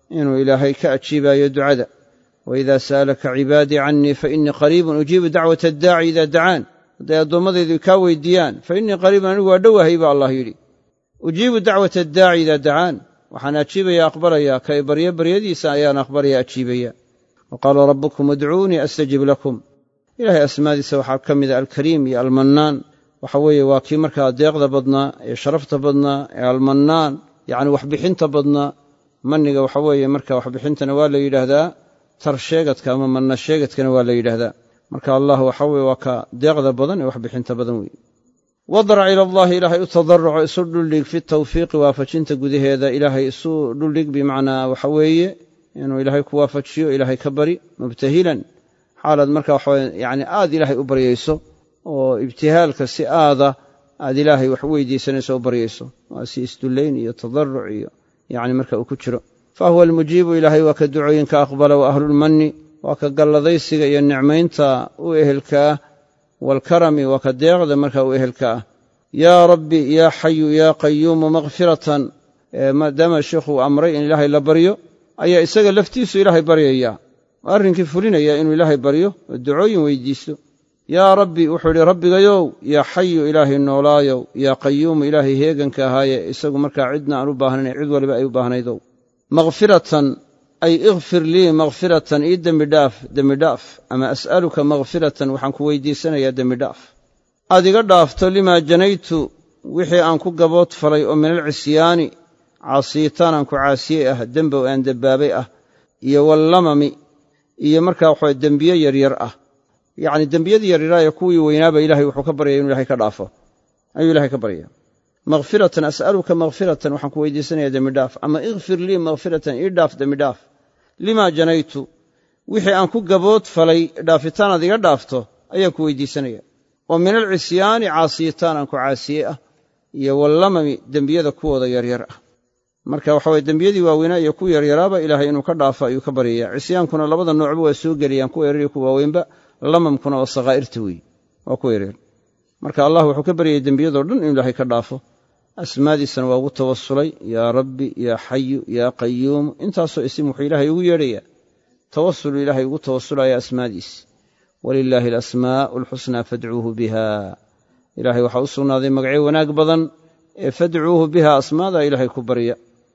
inuu ilaahay ka ajiibaayo ducada. waidaa sa'alaka cibaadii cannii fainii qariibun ujiibu dacwata addaaci idaa dacaan, hadday addoommadaydu kaa weydiiyaan fainii qariibun anigu waa dhowahay baa allah yidhi. ujiibu dacwata addaaci idaa dacaan, waxaan ajiibaya aqbalaya kay baryo baryadiisa ayaan aqbalaya ajiibaya. wa qaala rabbukum udcuunii astajib lakum. ilaahay asmaadiisa waxaa ka mida alkariim iyo almannaan. waxa weeye waa kii markaa deeqda badnaa ee sharafta badnaa ee almannaan, yacni waxbixinta badnaa. manniga waxa weeye marka waxbixintana waa la yidhaahdaa, tar sheegadka ama manna sheegadkana waa la yidhaahdaa. marka allah waxa weye waa ka deeqda badan ee waxbixinta badan weeye. wadarac ila allahi, ilaahay u tadarruco, isu dhuldhig fi tawfiiqi, waafajinta gudaheeda ilaahay isu dhuldhig, bimacnaa waxa weeye inuu ilaahay ku waafajiyo, ilaahay ka bari mubtahilan, xaalaad marka waxaweye yani aad ilaahay u baryayso oo ibtihaalka si aad ilaahay wax u weydiisanayso u baryayso, waa si isdullayn iyo tadarruc iyo yani marka uu ku jiro. fahuwa almujiibu, ilaahay waa ka ducooyinka aqbala, wa ahlulmanni, waa ka galladaysiga iyo nicmaynta u ehelka ah, waalkarami, waa ka deeqda marka u ehelka ah. yaa rabbi yaa xayu yaa qayuumu makfiratan, maadaama sheikhu uu amray in ilaahay la baryo, ayaa isaga laftiisu ilaahay baryaya, oo arrinkii fulinaya inuu ilaahay baryo oo ducooyin weydiisto. yaa rabbi, wuxuu idhi rabbigayow, yaa xayu ilaahay noolaayow, yaa qayuumu ilaahay heeganka ahaaye isagu markaa cidna aan u baahnayn, cid waliba ay u baahnaydow. makfiratan ay ikfir lii makfiratan, ii dembi dhaaf, ama as'aluka makfiratan, waxaan ku weydiisanayaa dembi dhaaf. aad iga dhaafto limaa janaytu, wixii aan ku gabood falay oo min alcisyaani, caasiyitaan aan ku caasiyey ah, dembow aan dembaabay ah, iyo wallamami, iyo markaa waxaa dembiye yaryar ah. yacni dembiyadii yaryaraaye kuwii weynaaba ilaahay wuxuu ka baryaya inu ilahay ka dhaafo, ayuu ilahay ka baryaya. makfiratan as'aluka makfiratan, waxaan ku weydiisanayaa dembi dhaaf, ama ikfir lii makfiratan, ii dhaaf dembi dhaaf. limaa janaytu, wixii aan ku gabood falay dhaafitaan aad iga dhaafto ayaan ku weydiisanaya. oo min alcisyaani, caasiyitaan aan ku caasiyey ah, iyo wallamami, dembiyada kuwooda yaryar ah. marka waxa weye dembiyadii waaweynaa iyo kuwa yaryaraaba ilaahay inuu ka dhaafo ayuu ka baryaya. cisyaankuna labada noocba waa soo geliyaan, kuwa yaryar iyo kuwa waaweynba. lamamkuna waa sakhaa'irta weeye, waa kuwa yaryar. marka allah wuxuu ka baryayay dembiyadoo dhan inuu ilaahay ka dhaafo. asmaadiisana waa ugu tawasulay, yaa rabbi yaa xayu yaa qayuum, intaasoo isim wuxuu ilaahay ugu yeedhayaa tawasulu, ilaahay ugu tawasulaya asmaadiis. walilaahi alasmaa'u alxusnaa fadcuuhu biha, ilaahay waxaa u sugnaaday magacyo wanaag badan ee fadcuuhu biha, asmaada ilaahay ku barya.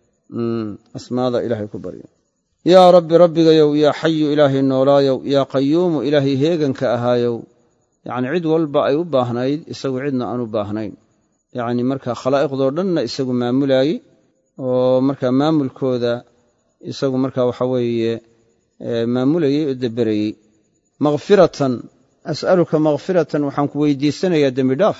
asmaada ilaahay ku barya. yaa rabbi rabbigayow, yaa xayu ilaahay noolaayow, yaa qayuumu ilaahay heeganka ahaayow, yacni cid walba ay u baahnayd isagu cidna aan u baahnayn. yacni markaa khalaa'iqdoo dhanna isagu maamulaayey, oo markaa maamulkooda isagu markaa waxa weeye maamulayey oo deberayey. makfiratan as'aluka makfiratan, waxaan ku weydiisanayaa dembi dhaaf.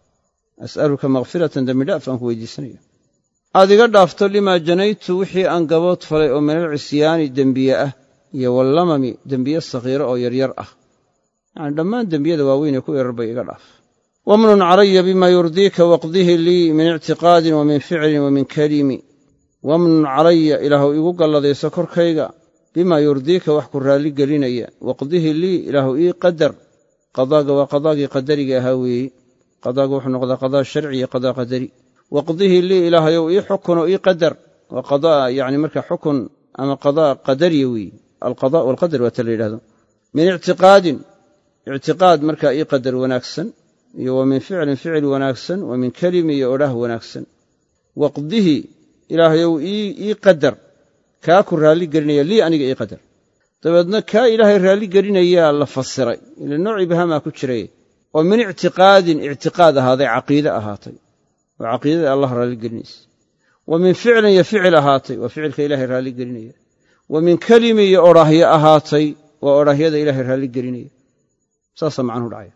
as'aluka makfiratan, dembi dhaaf aan ku weydiisanaya. aad iga dhaafto limaa janaytu, wixii aan gabood falay oo min alcisyaani, dembiye ah, iyo wallamami, dembiye sakhiiro oo yaryar ah. yacni dhammaan dembiyada waaweynee ku yarar bay iga dhaaf. wamnun calaya bima yurdiika waqdihi lii min ictiqaadin wa min ficlin wa min kalimi. wamnun calaya, ilaahu igu galladayso korkayga, bimaa yurdiika, wax ku raalli gelinaya, waqdihi lii, ilaahu ii qadar. qadaaga waa qadaagii qadariga ahaa weeye. qadaaga wuxuu noqdaa qadaa sharci iyo qadaa qadari. waqdihi lii, ilaahayow ii xukun oo ii qadar. waa qadaa yacni marka xukun ama qadaa qadariya weeye. alqadaa waalqadar waa ta la yidhahdo. min ictiqaadin, ictiqaad markaa ii qadar wanaagsan, iyo wa min ficlin, ficil wanaagsan, wa min kelimi, iyo odhah wanaagsan. waqdihi, ilaahayow ii qadar, kaa ku raalli gelinaya, lii aniga ii qadar. dabeedna kaa ilaahay raalli gelinayaa la fasiray, ila nooc ibhaamaa ku jiray. oo min ictiqaadin, ictiqaad ahaaday, caqiide ahaatay, oo caqiidada allah raalli gelinaysa. wa min ficlin, iyo ficil ahaatay, waa ficilka ilaahay raalli gelinaya. wa min kelimi, iyo odhaahyo ahaatay, waa odhaahyada ilaahay raalli gelinaya. saasaa macnuhu dhacaya.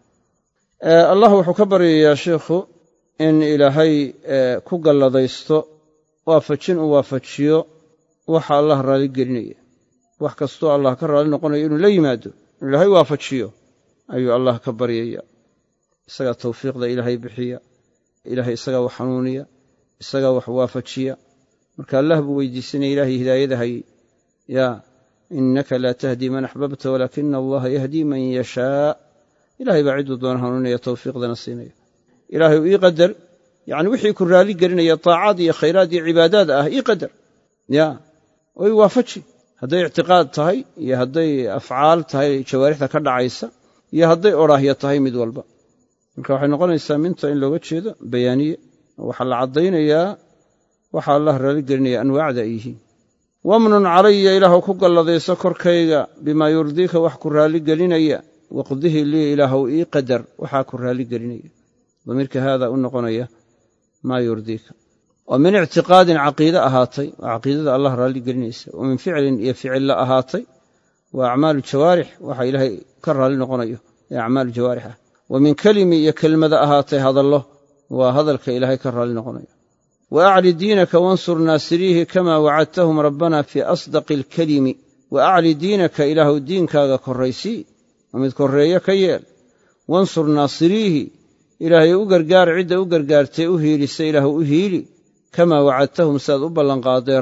allah wuxuu ka baryayaa sheikhu in ilaahay ku galladaysto, waafajin uu waafajiyo waxa allah raalli gelinaya. wax kastoo allah ka raalli noqonayo inuu la yimaado, inuu ilaahay waafajiyo ayuu allah ka baryaya. isagaa tawfiiqda ilaahay bixiya, ilaahay isagaa wax xanuuniya, isagaa wax waafajiya. marka allah buu weydiisanaya ilaahay hidaayada hayey. yaa innaka laa tahdii man axbabta walaakina allaha yahdii man yashaa. ilaahay baa cidduu doona hanuuninaya, tawfiiqdana siinaya. ilaahay ii qadar, yacni wixii ku raalli gelinaya taacaad iyo khayraad iyo cibaadaad ah ii qadar. yaa oo i waafaji hadday ictiqaad tahay iyo hadday afcaal tahay jawaarixda ka dhacaysa iyo hadday odhaahya tahay mid walba marka waxay noqonaysaa minta in looga jeedo bayaaniye waxaa la caddaynayaa waxa allah raali gelinaya anwaacda ay yihiin wamnun calaya ilaahu ku galladayso korkayga bimaa yurdiika wax ku raali gelinaya waqdihi lii ilaahu ii qadar waxaa ku raali gelinaya damiirka haada u noqonaya maa yurdiika oo min ictiqaadin caqiide ahaatay waa caqiidada allah raali gelinaysa wa min ficlin iyo ficilla ahaatay waa acmaalu jawaarix waxa ilaahay ka raali noqonayo ee acmaalu jawaarix ah wa min kelimi iyo kelmada ahaatay hadallo waa hadalka ilaahay ka raali noqonayo wa acli diinaka wansur naasiriihi kamaa wacadtahum rabbana fii asdaqi alkelimi wa acli diinaka ilaahu diinkaaga korraysii oo mid korreeye ka yeel wansur naasiriihi ilaahay u gargaar cidda u gargaartay u hiilisa ilaahu u hiili kamaa wacadtahum siaad u ballanqaaday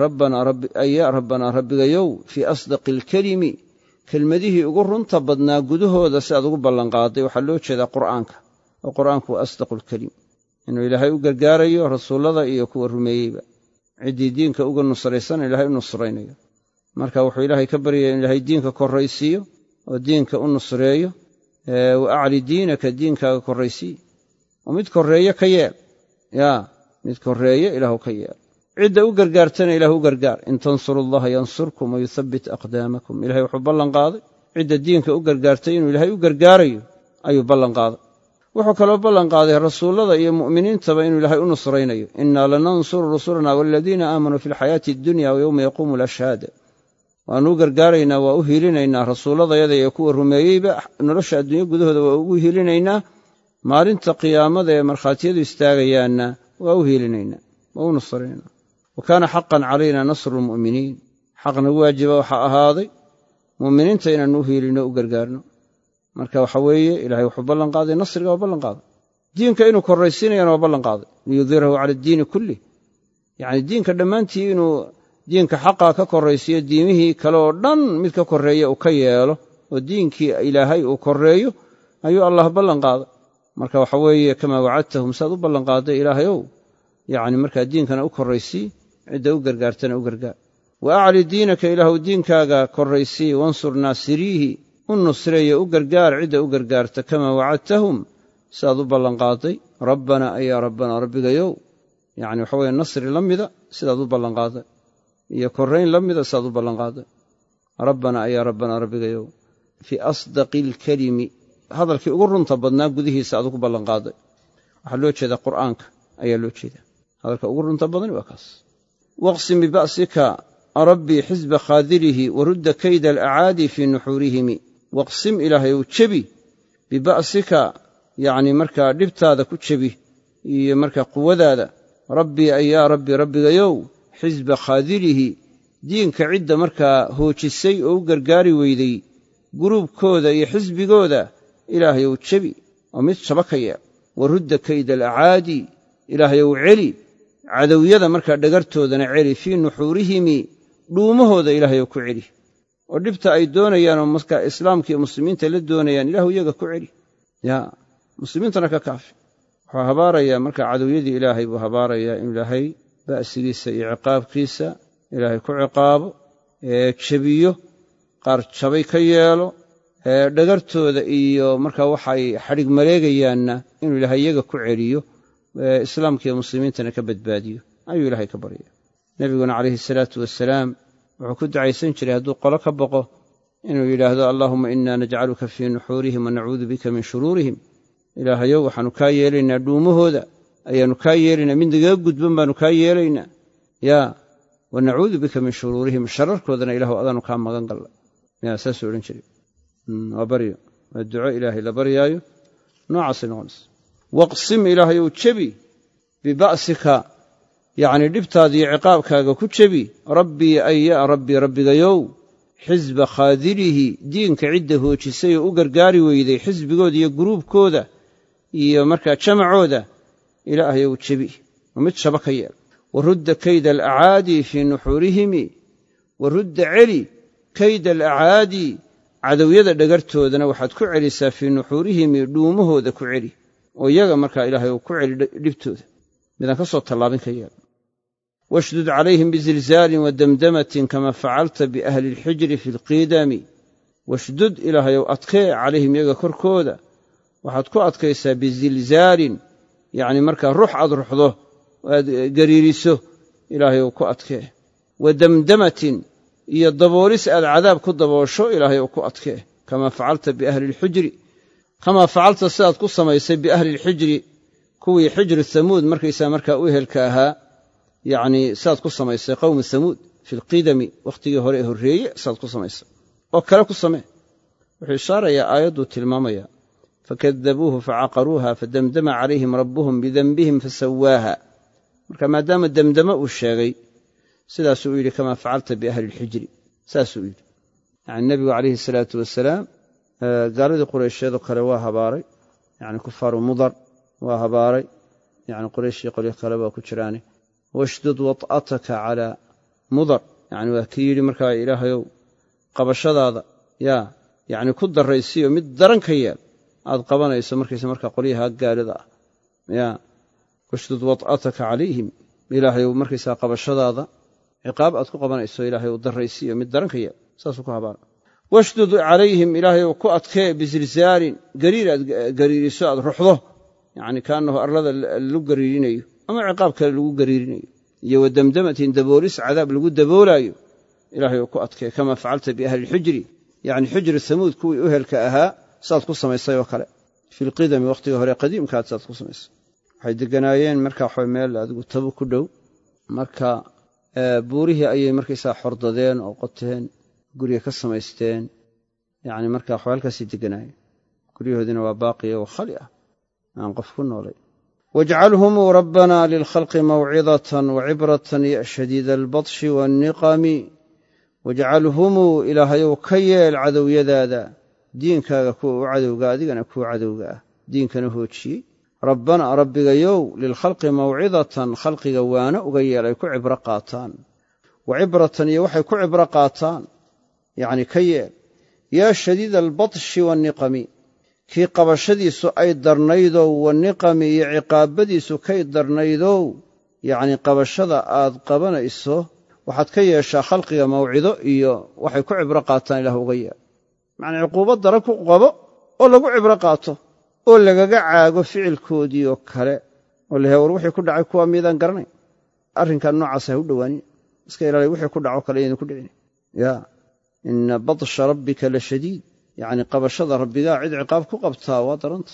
yaa rabbanaa rabbigayow fii asdaqi alkelimi kelmadihii ugu runta badnaa gudahooda si aad ugu ballanqaaday waxaa loo jeedaa qur'aanka oo qur'aanku waa asdaqu alkelim inuu ilaahay u gargaarayo rasuullada iyo kuwa rumeeyeyba ciddii diinka uga nusraysana ilaahay u nusraynayo marka wuxuu ilaahay ka baryaya in ilaahay diinka korraysiiyo oo diinka u nusreeyo wa acli diinaka diinkaaga korraysii oo mid korreeye ka yeel yaa mid korreeye ilaahu ka yeel cidda u gargaartana ilaahu u gargaar in tansurullaha yansurkum wa yuthabbit aqdaamakum ilahay wuxuu ballanqaaday cidda diinka u gargaartay inuu ilaahay u gargaarayo ayuu ballanqaaday wuxuu kaloo ballanqaaday rasuullada iyo mu'miniintaba inuu ilaahay u nusraynayo innaa lanansuru rusulana waaladiina aamanuu fi alxayaati addunya wa yowma yaquumu alashhaad waannu u gargaaraynaa waa u hiilinaynaa rasuulladayada iyo kuwa rumeeyeyba nolosha adduunyo gudahooda waa ugu hiilinaynaa maalinta qiyaamada ee markhaatiyadu istaagayaanna waa u hiilinaynaa waa u nusraynaynaa wa kaana xaqan calaynaa nasru lmu'miniin xaqna waajiba waxaa ahaaday mu'miniinta inaannu u hiilinno u gargaarno marka waxa weeye ilaahay wuxuu ballanqaaday nasriga waa ballanqaaday diinka inuu korraysiinayana waa ballanqaaday liyudhirahu cala addiini kullih yacni diinka dhammaantii inuu diinka xaqaa ka korraysiiyo diimihii kale oo dhan mid ka korreeya uu ka yeelo oo diinkii ilaahay uu korreeyo ayuu allah ballanqaaday marka waxa weeye kamaa wacadtahum saad u ballanqaaday ilaahayow yacni markaa diinkana u korraysii cidda u gargaartana u gargaar wa acli diinaka ilaahu diinkaaga korraysii wansur naasiriihi u nusreeyo u gargaar cidda u gargaarta kamaa wacadtahum siaad u ballanqaaday rabbana ayaa rabbanaa rabbigayow yacni waxa weeye nasri la mida sidaad u ballanqaaday iyo korrayn la mida sidaad u ballanqaaday rabbana ayaa rabbanaa rabbigayow fii asdaqi alkelimi hadalkii ugu runta badnaa gudihiisa aad ugu ballanqaaday waxaa loo jeedaa qur'aanka ayaa loo jeedaa hadalka ugu runta badani waa kaas waqsim biba'sika rabbii xisba khaadirihi warudda kayda alacaadi fii nuxuurihimi waqsim ilaahayow jebi biba'sika yacni markaa dhibtaada ku jebi iyo markaa quwadaada rabbii ayaa rabbi rabbigayow xisba khaadirihi diinka cidda markaa hoojisay oo u gargaari weyday guruubkooda iyo xisbigooda ilaahayow jebi oo mid jaba ka yeel warudda kayda alacaadi ilaahayow celi cadowyada markaa dhagartoodana celi fii nuxuurihimi dhuumahooda ilaahayow ku celi oo dhibta ay doonayaan oo markaa islaamka iyo muslimiinta la doonayaan ilaahu iyaga ku celi yaa muslimiintana ka kaafi wuxuu habaarayaa markaa cadowyadii ilaahay buu habaarayaa inuu ilaahay ba'sigiisa iyo ciqaabkiisa ilaahay ku ciqaabo jebiyo qaar jabay ka yeelo dhagartooda iyo markaa waxay xadhig maleegayaanna inuu ilaahay iyaga ku celiyo islaamka iyo muslimiintana ka badbaadiyo ayuu ilaahay ka baryaya nebiguna calayhi salaatu wasalaam wuxuu ku ducaysan jiray hadduu qolo ka boqo inuu yidhaahdo allaahumma innaa najcaluka fii nuxuurihim wa nacuudu bika min shuruurihim ilaahayow waxaannu kaa yeelaynaa dhuumahooda ayaannu kaa yeelaynaa mid nagaga gudban baannu kaa yeelaynaa yaa wa nacuudu bika min shuruurihim shararkoodana ilaahu adaannu kaa magan galla yaa saasuu odhan jiray waa baryo waa duco ilaahay la baryaayo noocaasay noqonaysa waqsim ilaahayow jebi biba'sika yacni dhibtaada iyo ciqaabkaaga ku jebi rabbii ayaa rabbi rabbigayow xisba khaadirihi diinka cidda hoojisay oo u gargaari weyday xisbigooda iyo guruubkooda iyo markaa jamacooda ilaahayow jebi oo mid shaba ka yeel warudda kayda alacaadi fii nuxuurihimi warudda celi kayda alacaadi cadowyada dhagartoodana waxaad ku celisaa fii nuxuurihimi dhuumahooda ku celi oo iyaga markaa ilaahay uu ku celi dhibtooda midaan ka soo tallaabin ka yeel washdud calayhim bizilzaalin wadamdamatin kama facalta biahli alxijri fi lqiidami washdud ilaahayow adkee calayhim iyaga korkooda waxaad ku adkaysaa bizilzaalin yacni markaa rux aad ruxdo aad gariiriso ilaahayow ku adkee wadamdamatin iyo daboolis aad cadaab ku daboosho ilaahayow ku adkee kamaa facalta biahli alxijri kamaa facalta sidaad ku samaysay biahli alxijri kuwii xijri hamuud markaysaa markaa u ehelka ahaa yacnii sidaad ku samaysay qowmi hamuud fi lqidami wakhtigii hore ee horreeye sidaad ku samaysay oo kale ku samee wuxuu ishaarayaa aayadduu tilmaamaya fakadabuuhu facaqaruuha fadamdama calayhim rabbuhum bidenbihim fasawaaha marka maadaama demdamo uu sheegay sidaasuu yidhi kamaa facalta biahli alxijri saasuu yidhi yacni nebigu calayhi salaatu wasalaam gaaladii quraysheedoo kale waa habaaray yacni kufaaru mudar waa habaaray yacni qurayshii qolyo kale waa ku jiraane washdud wat'ataka calaa mudar yacni waa kii yidhi markaa ilaahayow qabashadaada yaa yacni ku darraysiyo mid daran ka yeel aad qabanayso markaysa markaa qolyaha gaalida ah yaa washdud wat'ataka calayhim ilaahayow markaysaa qabashadaada ciqaab aad ku qabanayso ilaahayow darraysiyo mid daran ka yeel saasuu ku habaara washdud calayhim ilaahayow ku adkee bizilzaalin gariir aad gariiriso aad ruxdo yacni kaannahu arlada lagu gariirinayo ama ciqaab kale lagu gariirinayo iyo wadamdamatin daboolis cadaab lagu daboolaayo ilaahayow ku adkee kamaa facalta biahli alxijri yacni xijri hamuud kuwii uhelka ahaa saad ku samaysay oo kale fi lqidami wakhtiga hore qadiimkaad saad ku samaysay waxay deganaayeen markaa waxaa meel adigu tabu ku dhow marka buurihii ayay markaysaa xordadeen oo qoteen guriga ka samaysteen yacni markaa waxaa halkaasay deganaayeen guryahoodina waa baaqiya oo khali ah aan qof ku noolay wajcalhumuu rabbana lilkhalqi mawcidatan wacibratan ya shadiida albadshi waanniqami wajcalhumuu ilaahayow ka yeel cadowyadaada diinkaaga kuwa u cadowga adigana kuwa cadowga ah diinkana hoojiyey rabbana rabbigayow lilkhalqi mawcidatan khalqiga waana uga yeel ay ku cibro qaataan wa cibratan iyo waxay ku cibro qaataan yacni ka yeel yaa shadiida albadshi waanniqami kii qabashadiisu ay darnaydow waniqami iyo ciqaabadiisu kay darnaydow yacni qabashada aad qabanayso waxaad ka yeeshaa khalqiga mawcido iyo waxay ku cibro qaataan ilaah uga yeel macnaa cuquubad daran ku qabo oo lagu cibro qaato oo lagaga caago ficilkoodii oo kale oo lahe war wixii ku dhacay kuwa miidaan garanayn arrinkan noocaas ha u dhowaanin iska ilaaliy wixii ku dhaco kale yaydan ku dhicin yaa ina badsha rabbika la shadiid yacni qabashada rabbigaa cid ciqaab ku qabtaa waa daranta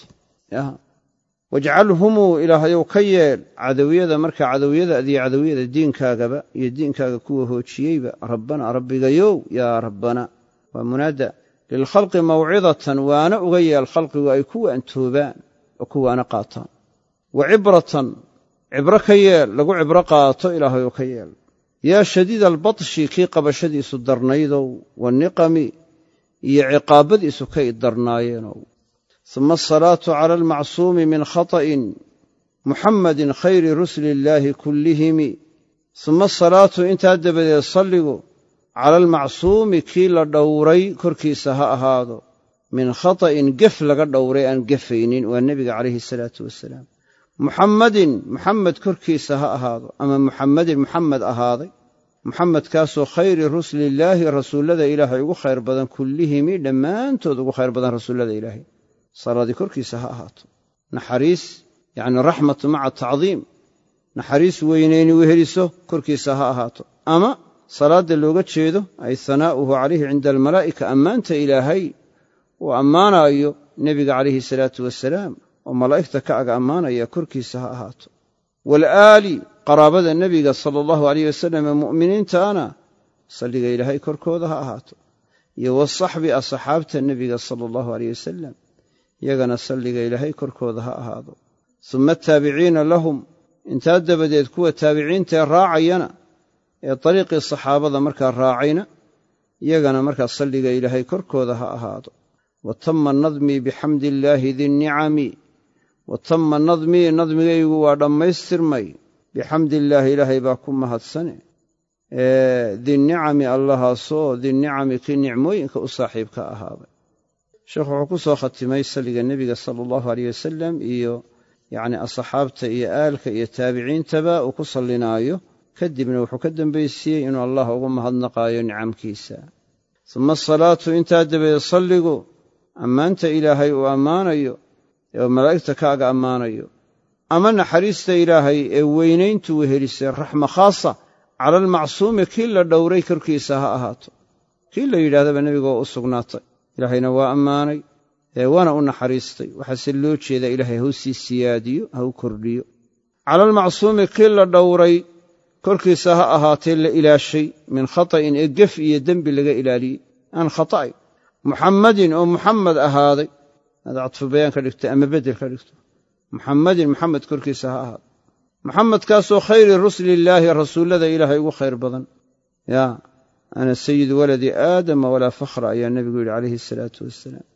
wajcalhumuu ilaahayow ka yeel cadowyada markaa cadowyadaadiyo cadowyada diinkaagaba iyo diinkaaga kuwa hoojiyeyba rabbana rabbigayow yaa rabbana waa munaada lilkhalqi mawcidatan waana uga yeel khalqigu ay ku waantoobaan oo ku waana qaataan wa cibratan cibro ka yeel lagu cibro qaato ilaahayow ka yeel yaa shadiida albadshi kii qabashadiisu darnaydow waanniqami iyo ciqaabadiisu kay darnaayeenow uma asalaatu cala almacsuumi min khata'in muxammadin khayri rusuli illaahi kullihimi uma asalaatu intaa dabadeed salligu cala almacsuumi kii la dhowray korkiisa ha ahaado min khata'in gef laga dhowray aan gefaynin waa nebiga calayhi salaatu wasalaam muxammadin muxamed korkiisa ha ahaado ama muxammadin muxamed ahaaday muxamedkaasoo khayri rusulillaahi rasuullada ilaahay ugu khayr badan kullihimi dhammaantood ugu khayr badan rasuullada ilaahay salaadii korkiisa ha ahaato naxariis yacni raxmatu maca tacdiim naxariis weynayni weheliso korkiisa ha ahaato ama salaadda looga jeedo ay hanaa'uhu calayhi cinda almalaa'ika ammaanta ilaahay uu ammaanaayo nebiga calayhi salaatu wasalaam oo malaa'igta ka ag ammaanaya korkiisa ha ahaato waalaali qaraabada nebiga sala allahu alayh wasalam ee mu'miniintaana salliga ilaahay korkooda ha ahaato iyo wasaxbi asxaabta nebiga sala allahu alayh wasalam iyagana salliga ilaahay korkooda ha ahaado suma ataabiciina lahum intaa dabadeed kuwa taabiciintaee raacayana ee dariiqii saxaabada markaa raacayna iyagana markaa salliga ilaahay korkooda ha ahaado wa tamma nadmii bixamdi illaahi dinnicami wa tamma nadmii nadmigaygu waa dhammaystirmay bixamdi illaahi ilaahay baa ku mahadsane dinnicami allahaasoo dinnicami kii nicmooyinka u saaxiibka ahaaday sheekhu wuxuu ku soo khatimay salliga nebiga sala allahu alayh wasalam iyo yacni asxaabta iyo aalka iyo taabiciintaba uu ku sallinaayo kadibna wuxuu ka dambaysiiyey inuu allah ugu mahadnaqaayo nicamkiisa. uma asalaatu intaa dabadeed salligu ammaanta ilaahay uu ammaanayo ee malaa'igta kaaga ammaanayo, ama naxariista ilaahay ee weynayntu wehelisay raxma khaasa cala almacsuumi kii la dhowray korkiisa ha ahaato. kii la yidhahdaba nebigoo u sugnaatay, ilaahayna waa ammaanay waana u naxariistay. waxaase loo jeedaa ilaahay ha u sii siyaadiyo, ha u kordhiyo. cala almacsuumi kii la dhowray korkiisa ha ahaatee la ilaashay min khata'in ee gef iyo dembi laga ilaaliyey, aan khata'ay. muxammadin oo muxamed ahaaday, hada cadfu bayaan ka dhigto ama beddel ka dhigto. muxammadin muxamed korkiisa ha ahaaday, muxamedkaasoo khayri rusulillaahi rasuullada ilaahay ugu khayr badan. yaa ana sayidu waladi aadama walaa fakhra ayaa nebigu yidhi calayhi asalaatu wassalaam.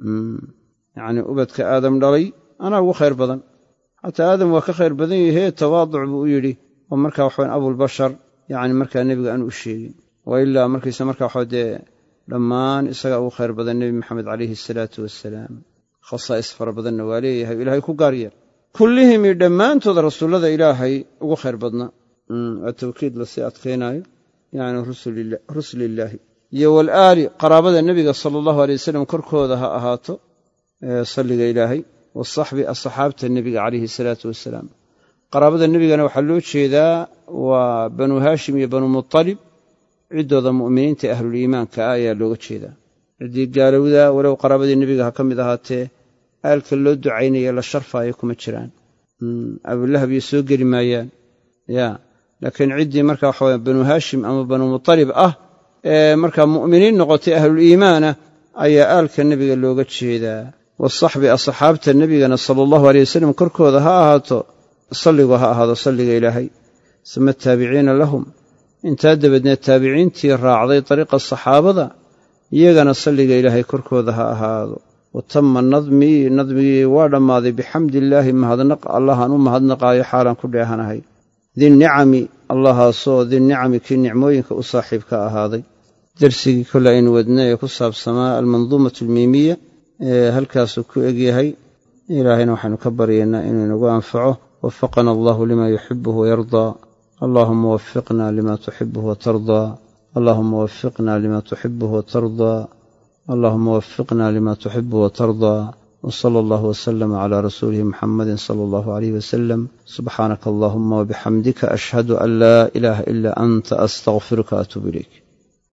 yacnii ubadka aadam dhalay anaa ugu khayr badan. xataa aadam waa ka khayr badan yahee tawaaduc buu u yidhi, oo markaa waxawan abulbashar yacni markaa nebiga aanu u sheegin. wa ilaa markiisa markaa waxaa dee dhammaan isagaa ugu khayr badan nebi maxamed calayhi asalaatu wassalaam. khasaa'is fara badanna waa leeyahay o ilaahay ku gaar yeel. kullihimii dhammaantood rasuullada ilaahay ugu khayr badna. waa tawkiid lasii adkaynaayo, yacni rusulillaahi. iyo walaali qaraabada nebiga sala allahu alay wasalam korkooda ha ahaato salliga ilaahay. waasaxbi asxaabta nebiga calayhi asalaatu wassalaam. qaraabada nebigana waxaa loo jeedaa waa banu haashim iyo banu mutalib, ciddooda mu'miniinta ahluliimaanka ah ayaa looga jeedaa. ciddii gaalowda walow qaraabadii nebiga ha ka mid ahaatee aalka loo ducaynaya la sharfaayo kuma jiraan. abulahab iyo soo geli maayaan. laakiin ciddii markaa waxaa banu haashim ama banu mutalib ah ee markaa mu'miniin noqotay ahluliimaana ayaa aalka nebiga looga jeedaa. waasaxbi asxaabta nebigana sala allahu aleyh wasalam korkooda ha ahaato salligu ha ahaado salliga ilaahay. uma taabiciina lahum intaa dabadeed taabiciintii raacday dariiqa saxaabada, iyagana salliga ilaahay korkooda ha ahaado. wa tama nadmigii waa dhammaaday bixamdiillaahi mahadnaq allahaan u mahadnaqaayo xaalaan ku dheehanahay. dinnicami allahaasoo dinnicami kii nicmooyinka u saaxiibka ahaaday. dersigii kole aynu wadna ee ku saabsamaa almanduumatu almiimiya halkaasuu ku egyahay. ilaahayna waxaynu ka baryaynaa inuu inagu anfaco. wafaqana allahu lima yuxibuhu wayardaa. allahuma wafiqna lima tuxibuhu watardaa. allahuma wafiqna lima tuxibuhu watardaa. allahuma wafiqna lima tuxibuhu watardaa. وصلى الله وسلم على رسوله محمد صلى الله عليه وسلم. سبحانك اللهم وبحمدك أشهد أن لا إله إلا أنت أستغفرك وأتوب إليك.